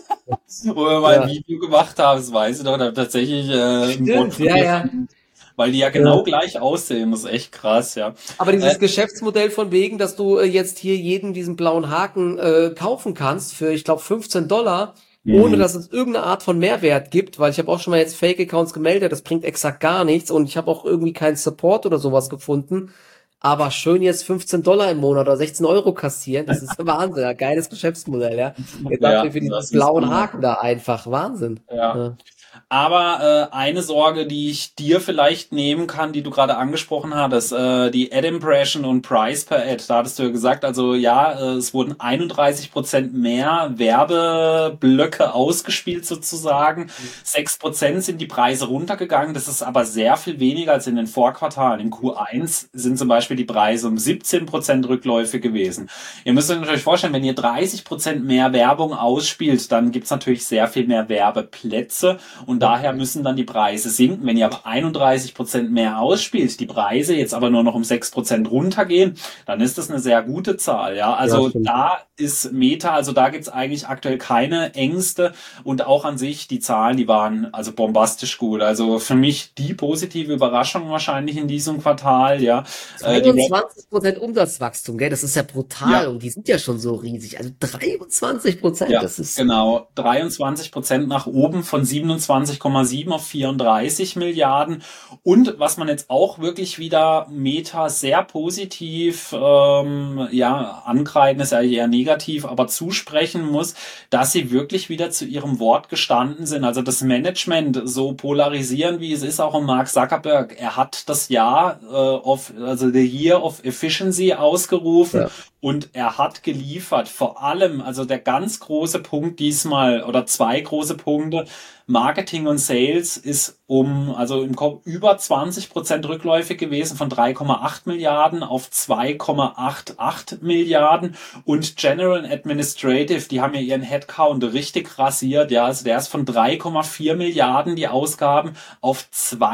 Wo wir mal ein Ja, Video gemacht haben, das weiß ich doch, da hab tatsächlich einen Bot stimmt, von ja, dir ja. verlinkt, weil die ja genau Ja. gleich aussehen. Das ist echt krass, ja. Aber Äh, dieses Geschäftsmodell von wegen, dass du jetzt hier jeden diesen blauen Haken kaufen kannst für, ich glaube, $15, ohne mhm. dass es irgendeine Art von Mehrwert gibt, weil ich habe auch schon mal jetzt Fake-Accounts gemeldet, das bringt exakt gar nichts und ich habe auch irgendwie keinen Support oder sowas gefunden. Aber schön jetzt $15 im Monat oder 16 Euro kassieren, das ist Wahnsinn, ja, geiles Geschäftsmodell, ja. Jetzt dafür Ja, für diesen das ist blauen cool. Haken da einfach, Wahnsinn. Ja. Ja. Aber eine Sorge, die ich dir vielleicht nehmen kann, die du gerade angesprochen hattest, die Ad Impression und Price per Ad, da hattest du ja gesagt, also ja, es wurden 31% mehr Werbeblöcke ausgespielt sozusagen, 6% sind die Preise runtergegangen, das ist aber sehr viel weniger als in den Vorquartalen. Im Q1 sind zum Beispiel die Preise um 17% rückläufig gewesen. Ihr müsst euch natürlich vorstellen, wenn ihr 30% mehr Werbung ausspielt, dann gibt's natürlich sehr viel mehr Werbeplätze und daher müssen dann die Preise sinken. Wenn ihr aber 31% mehr ausspielt, die Preise jetzt aber nur noch um 6% runtergehen, dann ist das eine sehr gute Zahl. Ja, Ja, also stimmt. da ist Meta, also da gibt's eigentlich aktuell keine Ängste und auch an sich die Zahlen, die waren also bombastisch gut. Also für mich die positive Überraschung wahrscheinlich in diesem Quartal. Ja, die Red 23% Umsatzwachstum, gell? Das ist ja brutal ja, und die sind ja schon so riesig. Also 23%, ja, das ist genau. 23% nach oben von 27,7 auf 34 Milliarden. Und was man jetzt auch wirklich wieder Meta sehr positiv ja, ankreiden ist ja eher negativ, aber zusprechen muss, dass sie wirklich wieder zu ihrem Wort gestanden sind. Also das Management, so polarisieren wie es ist, auch um Mark Zuckerberg, er hat das Jahr also the Year of Efficiency ausgerufen ja. und er hat geliefert. Vor allem, also der ganz große Punkt diesmal oder zwei große Punkte. Marketing und Sales ist also im Kopf über 20% rückläufig gewesen von 3,8 Milliarden auf 2,88 Milliarden und General and Administrative, die haben ja ihren Headcount richtig rasiert, ja, also der ist von 3,4 Milliarden die Ausgaben auf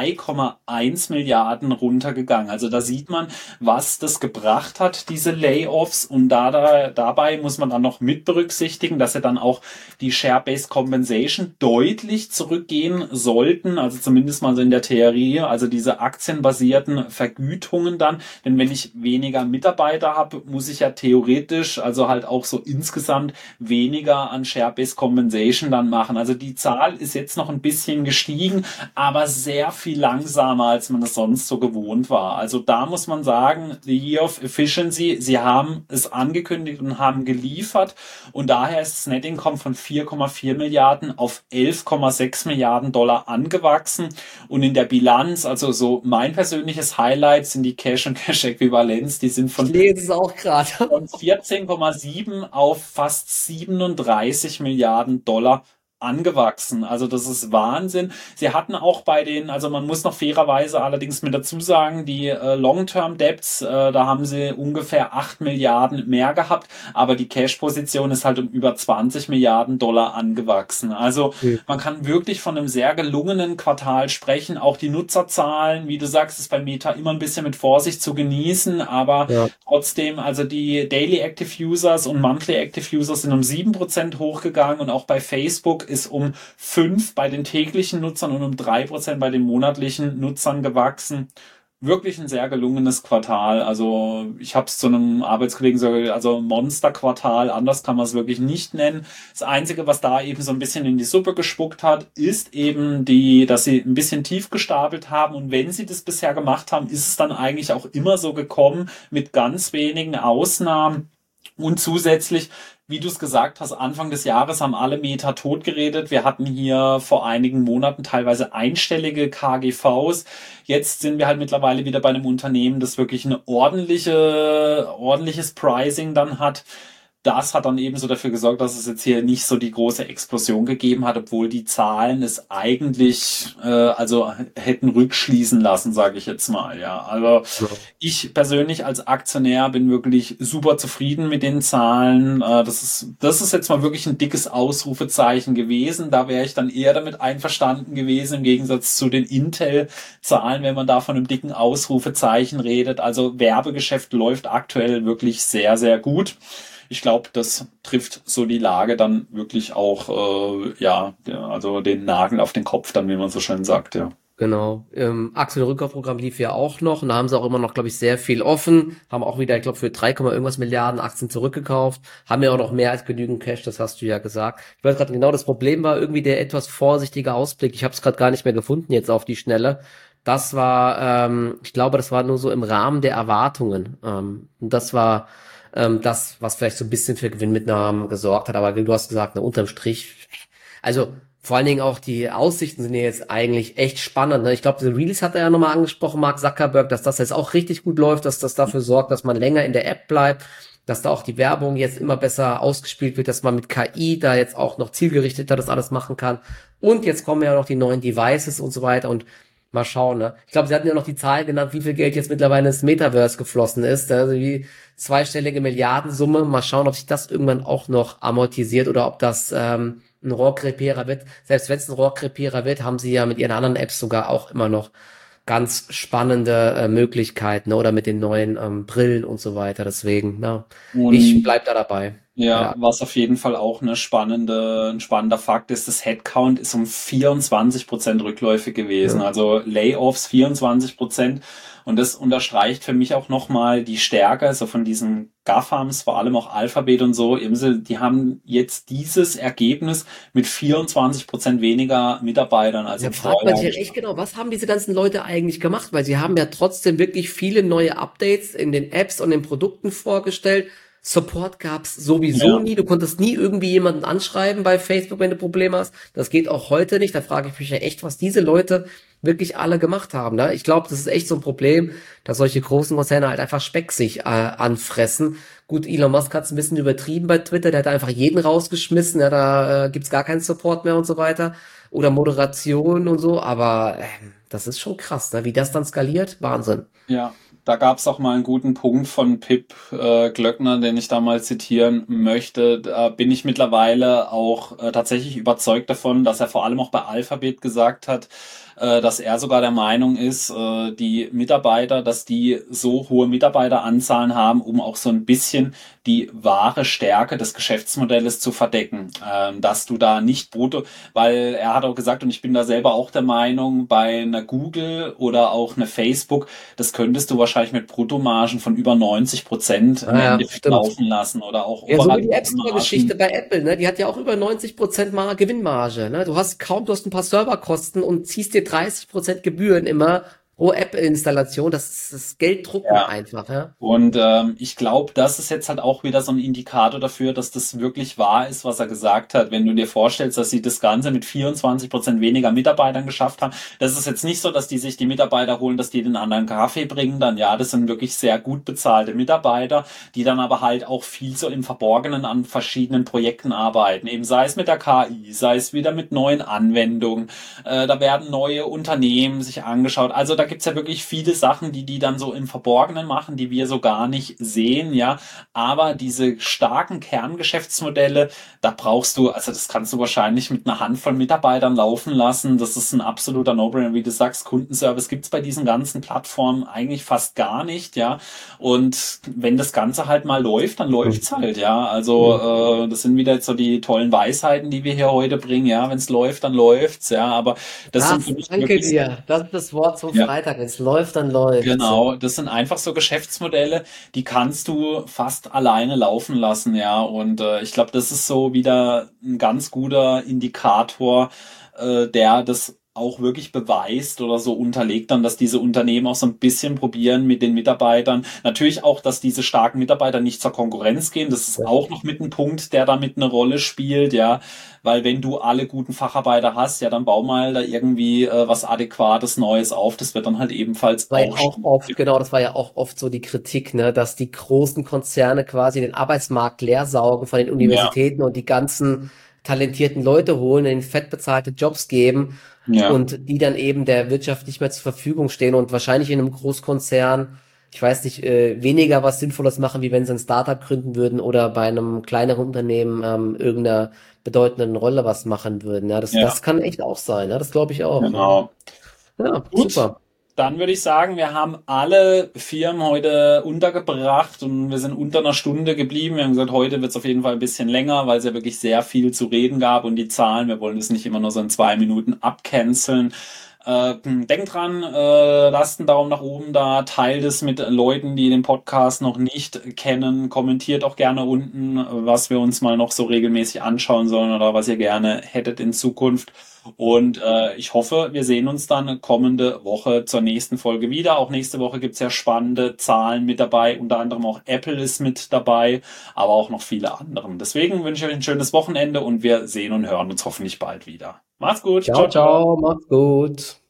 2,1 Milliarden runtergegangen. Also da sieht man, was das gebracht hat, diese Layoffs und dabei muss man dann noch mit berücksichtigen, dass ja dann auch die Share-Based Compensation deutlich zurückgehen sollten, also zumindest mal so in der Theorie, also diese aktienbasierten Vergütungen dann, denn wenn ich weniger Mitarbeiter habe, muss ich ja theoretisch, also halt auch so insgesamt weniger an Share-Based Compensation dann machen. Also die Zahl ist jetzt noch ein bisschen gestiegen, aber sehr viel langsamer, als man es sonst so gewohnt war. Also da muss man sagen, the Year of Efficiency, sie haben es angekündigt und haben geliefert und daher ist das Net Income von 4,4 Milliarden auf 11,6 Milliarden Dollar angewachsen und in der Bilanz, also so mein persönliches Highlight sind die Cash und Cash Äquivalenz, die sind Ich lese es auch gerade. von 14,7 auf fast 37 Milliarden Dollar angewachsen. Also das ist Wahnsinn. Sie hatten auch bei den, also man muss noch fairerweise allerdings mit dazu sagen, die Long-Term-Debts, da haben sie ungefähr 8 Milliarden mehr gehabt, aber die Cash-Position ist halt um über 20 Milliarden Dollar angewachsen. Also man kann wirklich von einem sehr gelungenen Quartal sprechen. Auch die Nutzerzahlen, wie du sagst, ist bei Meta immer ein bisschen mit Vorsicht zu genießen, aber Ja. trotzdem, also die Daily Active Users und Monthly Active Users sind um 7% hochgegangen und auch bei Facebook ist um 5 bei den täglichen Nutzern und um 3% bei den monatlichen Nutzern gewachsen. Wirklich ein sehr gelungenes Quartal. Also ich habe es zu einem Arbeitskollegen gesagt, also Monsterquartal, anders kann man es wirklich nicht nennen. Das Einzige, was da eben so ein bisschen in die Suppe gespuckt hat, ist eben dass sie ein bisschen tief gestapelt haben. Und wenn sie das bisher gemacht haben, ist es dann eigentlich auch immer so gekommen, mit ganz wenigen Ausnahmen. Und zusätzlich, wie du es gesagt hast, Anfang des Jahres haben alle Meta totgeredet. Wir hatten hier vor einigen Monaten teilweise einstellige KGVs. Jetzt sind wir halt mittlerweile wieder bei einem Unternehmen, das wirklich ordentliches Pricing dann hat. das hat dann eben so dafür gesorgt, dass es jetzt hier nicht so die große Explosion gegeben hat, obwohl die Zahlen es eigentlich also hätten rückschließen lassen, sage ich jetzt mal. Ja, also ich persönlich als Aktionär bin wirklich super zufrieden mit den Zahlen. Das ist jetzt mal wirklich ein dickes Ausrufezeichen gewesen. Da wäre ich dann eher damit einverstanden gewesen, im Gegensatz zu den Intel-Zahlen, wenn man da von einem dicken Ausrufezeichen redet. Also Werbegeschäft läuft aktuell wirklich sehr, sehr gut. Ich glaube, das trifft so die Lage dann wirklich auch, also den Nagel auf den Kopf dann, wie man so schön sagt, ja. Genau. Aktienrückkaufprogramm lief ja auch noch und da haben sie auch immer noch, glaube ich, sehr viel offen, haben auch wieder, ich glaube, für 3, irgendwas Milliarden Aktien zurückgekauft, haben ja auch noch mehr als genügend Cash, das hast du ja gesagt. Ich weiß gerade genau, das Problem war irgendwie der etwas vorsichtige Ausblick. Ich habe es gerade gar nicht mehr gefunden jetzt auf die Schnelle. Das war, ich glaube, das war nur so im Rahmen der Erwartungen. Und das war das, was vielleicht so ein bisschen für Gewinnmitnahmen gesorgt hat. Aber du hast gesagt, ne, unterm Strich, also vor allen Dingen auch die Aussichten sind ja jetzt eigentlich echt spannend. Ne? Ich glaube, diese Reels hat er ja nochmal angesprochen, Mark Zuckerberg, dass das jetzt auch richtig gut läuft, dass das dafür sorgt, dass man länger in der App bleibt, dass da auch die Werbung jetzt immer besser ausgespielt wird, dass man mit KI da jetzt auch noch zielgerichteter das alles machen kann. Und jetzt kommen ja noch die neuen Devices und so weiter und mal schauen, ne? Ich glaube, sie hatten ja noch die Zahl genannt, wie viel Geld jetzt mittlerweile ins Metaverse geflossen ist. Also wie zweistellige Milliardensumme. Mal schauen, ob sich das irgendwann auch noch amortisiert oder ob das ein Rohrkrepierer wird. Selbst wenn es ein Rohrkrepierer wird, haben sie ja mit ihren anderen Apps sogar auch immer noch ganz spannende Möglichkeiten, ne? Oder mit den neuen Brillen und so weiter. Deswegen, na, ich Und bleib da dabei. ja, Ja, was auf jeden Fall auch ein spannender Fakt ist, das Headcount ist um 24% rückläufig gewesen. ja. Also Layoffs 24%. Und das unterstreicht für mich auch nochmal die Stärke, also von diesen GAFAMs, vor allem auch Alphabet und so. Die haben jetzt dieses Ergebnis mit 24% weniger Mitarbeitern als Da im fragt man sich Vorjahr ja echt geschafft. genau, was haben diese ganzen Leute eigentlich gemacht? Weil sie haben ja trotzdem wirklich viele neue Updates in den Apps und den Produkten vorgestellt. Support gab's sowieso Ja. nie. Du konntest nie irgendwie jemanden anschreiben bei Facebook, wenn du Probleme hast. Das geht auch heute nicht. Da frage ich mich ja echt, was diese Leute wirklich alle gemacht haben. Ne? Ich glaube, das ist echt so ein Problem, dass solche großen Konzerne halt einfach Speck sich anfressen. Gut, Elon Musk hat's ein bisschen übertrieben bei Twitter. Der hat einfach jeden rausgeschmissen. Ja, da gibt's gar keinen Support mehr und so weiter. Oder Moderation und so. Aber das ist schon krass, ne? Wie das dann skaliert. Wahnsinn. Ja, da gab es auch mal einen guten Punkt von Pip Glöckner, den ich da mal zitieren möchte. Da bin ich mittlerweile auch tatsächlich überzeugt davon, dass er vor allem auch bei Alphabet gesagt hat, dass er sogar der Meinung ist, die Mitarbeiter, dass die so hohe Mitarbeiteranzahlen haben, um auch so ein bisschen die wahre Stärke des Geschäftsmodells zu verdecken. Dass du da nicht brutto, weil er hat auch gesagt, und ich bin da selber auch der Meinung, bei einer Google oder auch einer Facebook, das könntest du wahrscheinlich mit Bruttomargen von über 90% im Naja, Endeffekt stimmt. laufen lassen oder auch Ja, so wie die operative App Store-Geschichte Margen. bei Apple, ne? Die hat ja auch über 90% mal Gewinnmarge, ne? Du hast ein paar Serverkosten und ziehst dir 30% Gebühren immer pro App-Installation. Das ist das Gelddrucken Ja. einfach, ja? Und ich glaube, das ist jetzt halt auch wieder so ein Indikator dafür, dass das wirklich wahr ist, was er gesagt hat. Wenn du dir vorstellst, dass sie das Ganze mit 24% weniger Mitarbeitern geschafft haben, das ist jetzt nicht so, dass die sich die Mitarbeiter holen, dass die den anderen Kaffee bringen. Dann ja, das sind wirklich sehr gut bezahlte Mitarbeiter, die dann aber halt auch viel so im Verborgenen an verschiedenen Projekten arbeiten. Eben sei es mit der KI, sei es wieder mit neuen Anwendungen. Da werden neue Unternehmen sich angeschaut. Also da gibt's ja wirklich viele Sachen, die dann so im Verborgenen machen, die wir so gar nicht sehen, ja. Aber diese starken Kerngeschäftsmodelle, da brauchst du, also das kannst du wahrscheinlich mit einer Handvoll Mitarbeitern laufen lassen. Das ist ein absoluter No-Brainer. Wie du sagst, Kundenservice gibt's bei diesen ganzen Plattformen eigentlich fast gar nicht, ja. Und wenn das Ganze halt mal läuft, dann Hm. läuft's halt, ja. Hm. Also das sind wieder jetzt so die tollen Weisheiten, die wir hier heute bringen, ja. Wenn es läuft, dann läuft's, ja. Aber das sind für Das, mich danke wirklich, dir. Das ist das Wort zum ja. Freitag. Wenn es läuft, dann läuft's. Genau, das sind einfach so Geschäftsmodelle, die kannst du fast alleine laufen lassen, ja. Und ich glaube, das ist so wieder ein ganz guter Indikator, der das auch wirklich beweist oder so unterlegt dann, dass diese Unternehmen auch so ein bisschen probieren mit den Mitarbeitern. Natürlich auch, dass diese starken Mitarbeiter nicht zur Konkurrenz gehen. Das ist auch noch mit ein Punkt, der damit eine Rolle spielt, ja. Weil wenn du alle guten Facharbeiter hast, ja, dann bau mal da irgendwie was Adäquates Neues auf. Das wird dann halt ebenfalls War ja auch auch oft, genau, das war ja auch oft so die Kritik, ne, dass die großen Konzerne quasi den Arbeitsmarkt leer saugen von den ja, Universitäten und die ganzen talentierten Leute holen, denen fett bezahlte Jobs geben ja, und die dann eben der Wirtschaft nicht mehr zur Verfügung stehen und wahrscheinlich in einem Großkonzern, ich weiß nicht, weniger was Sinnvolles machen, wie wenn sie ein Startup gründen würden oder bei einem kleineren Unternehmen irgendeiner bedeutenden Rolle was machen würden. Ja, das ja, kann echt auch sein, ne? Das glaube ich auch. Ja, genau. ja, Gut, super. dann würde ich sagen, wir haben alle Firmen heute untergebracht und wir sind unter einer Stunde geblieben. Wir haben gesagt, heute wird es auf jeden Fall ein bisschen länger, weil es ja wirklich sehr viel zu reden gab und die Zahlen, wir wollen das nicht immer nur so in 2 Minuten abcanceln. Denkt dran, lasst einen Daumen nach oben da, teilt es mit Leuten, die den Podcast noch nicht kennen, kommentiert auch gerne unten, was wir uns mal noch so regelmäßig anschauen sollen oder was ihr gerne hättet in Zukunft. Und ich hoffe, wir sehen uns dann kommende Woche zur nächsten Folge wieder. Auch nächste Woche gibt's ja spannende Zahlen mit dabei, unter anderem auch Apple ist mit dabei, aber auch noch viele andere. Deswegen wünsche ich euch ein schönes Wochenende und wir sehen und hören uns hoffentlich bald wieder. Macht's gut, Ciao, ciao, ciao. ciao, macht's gut.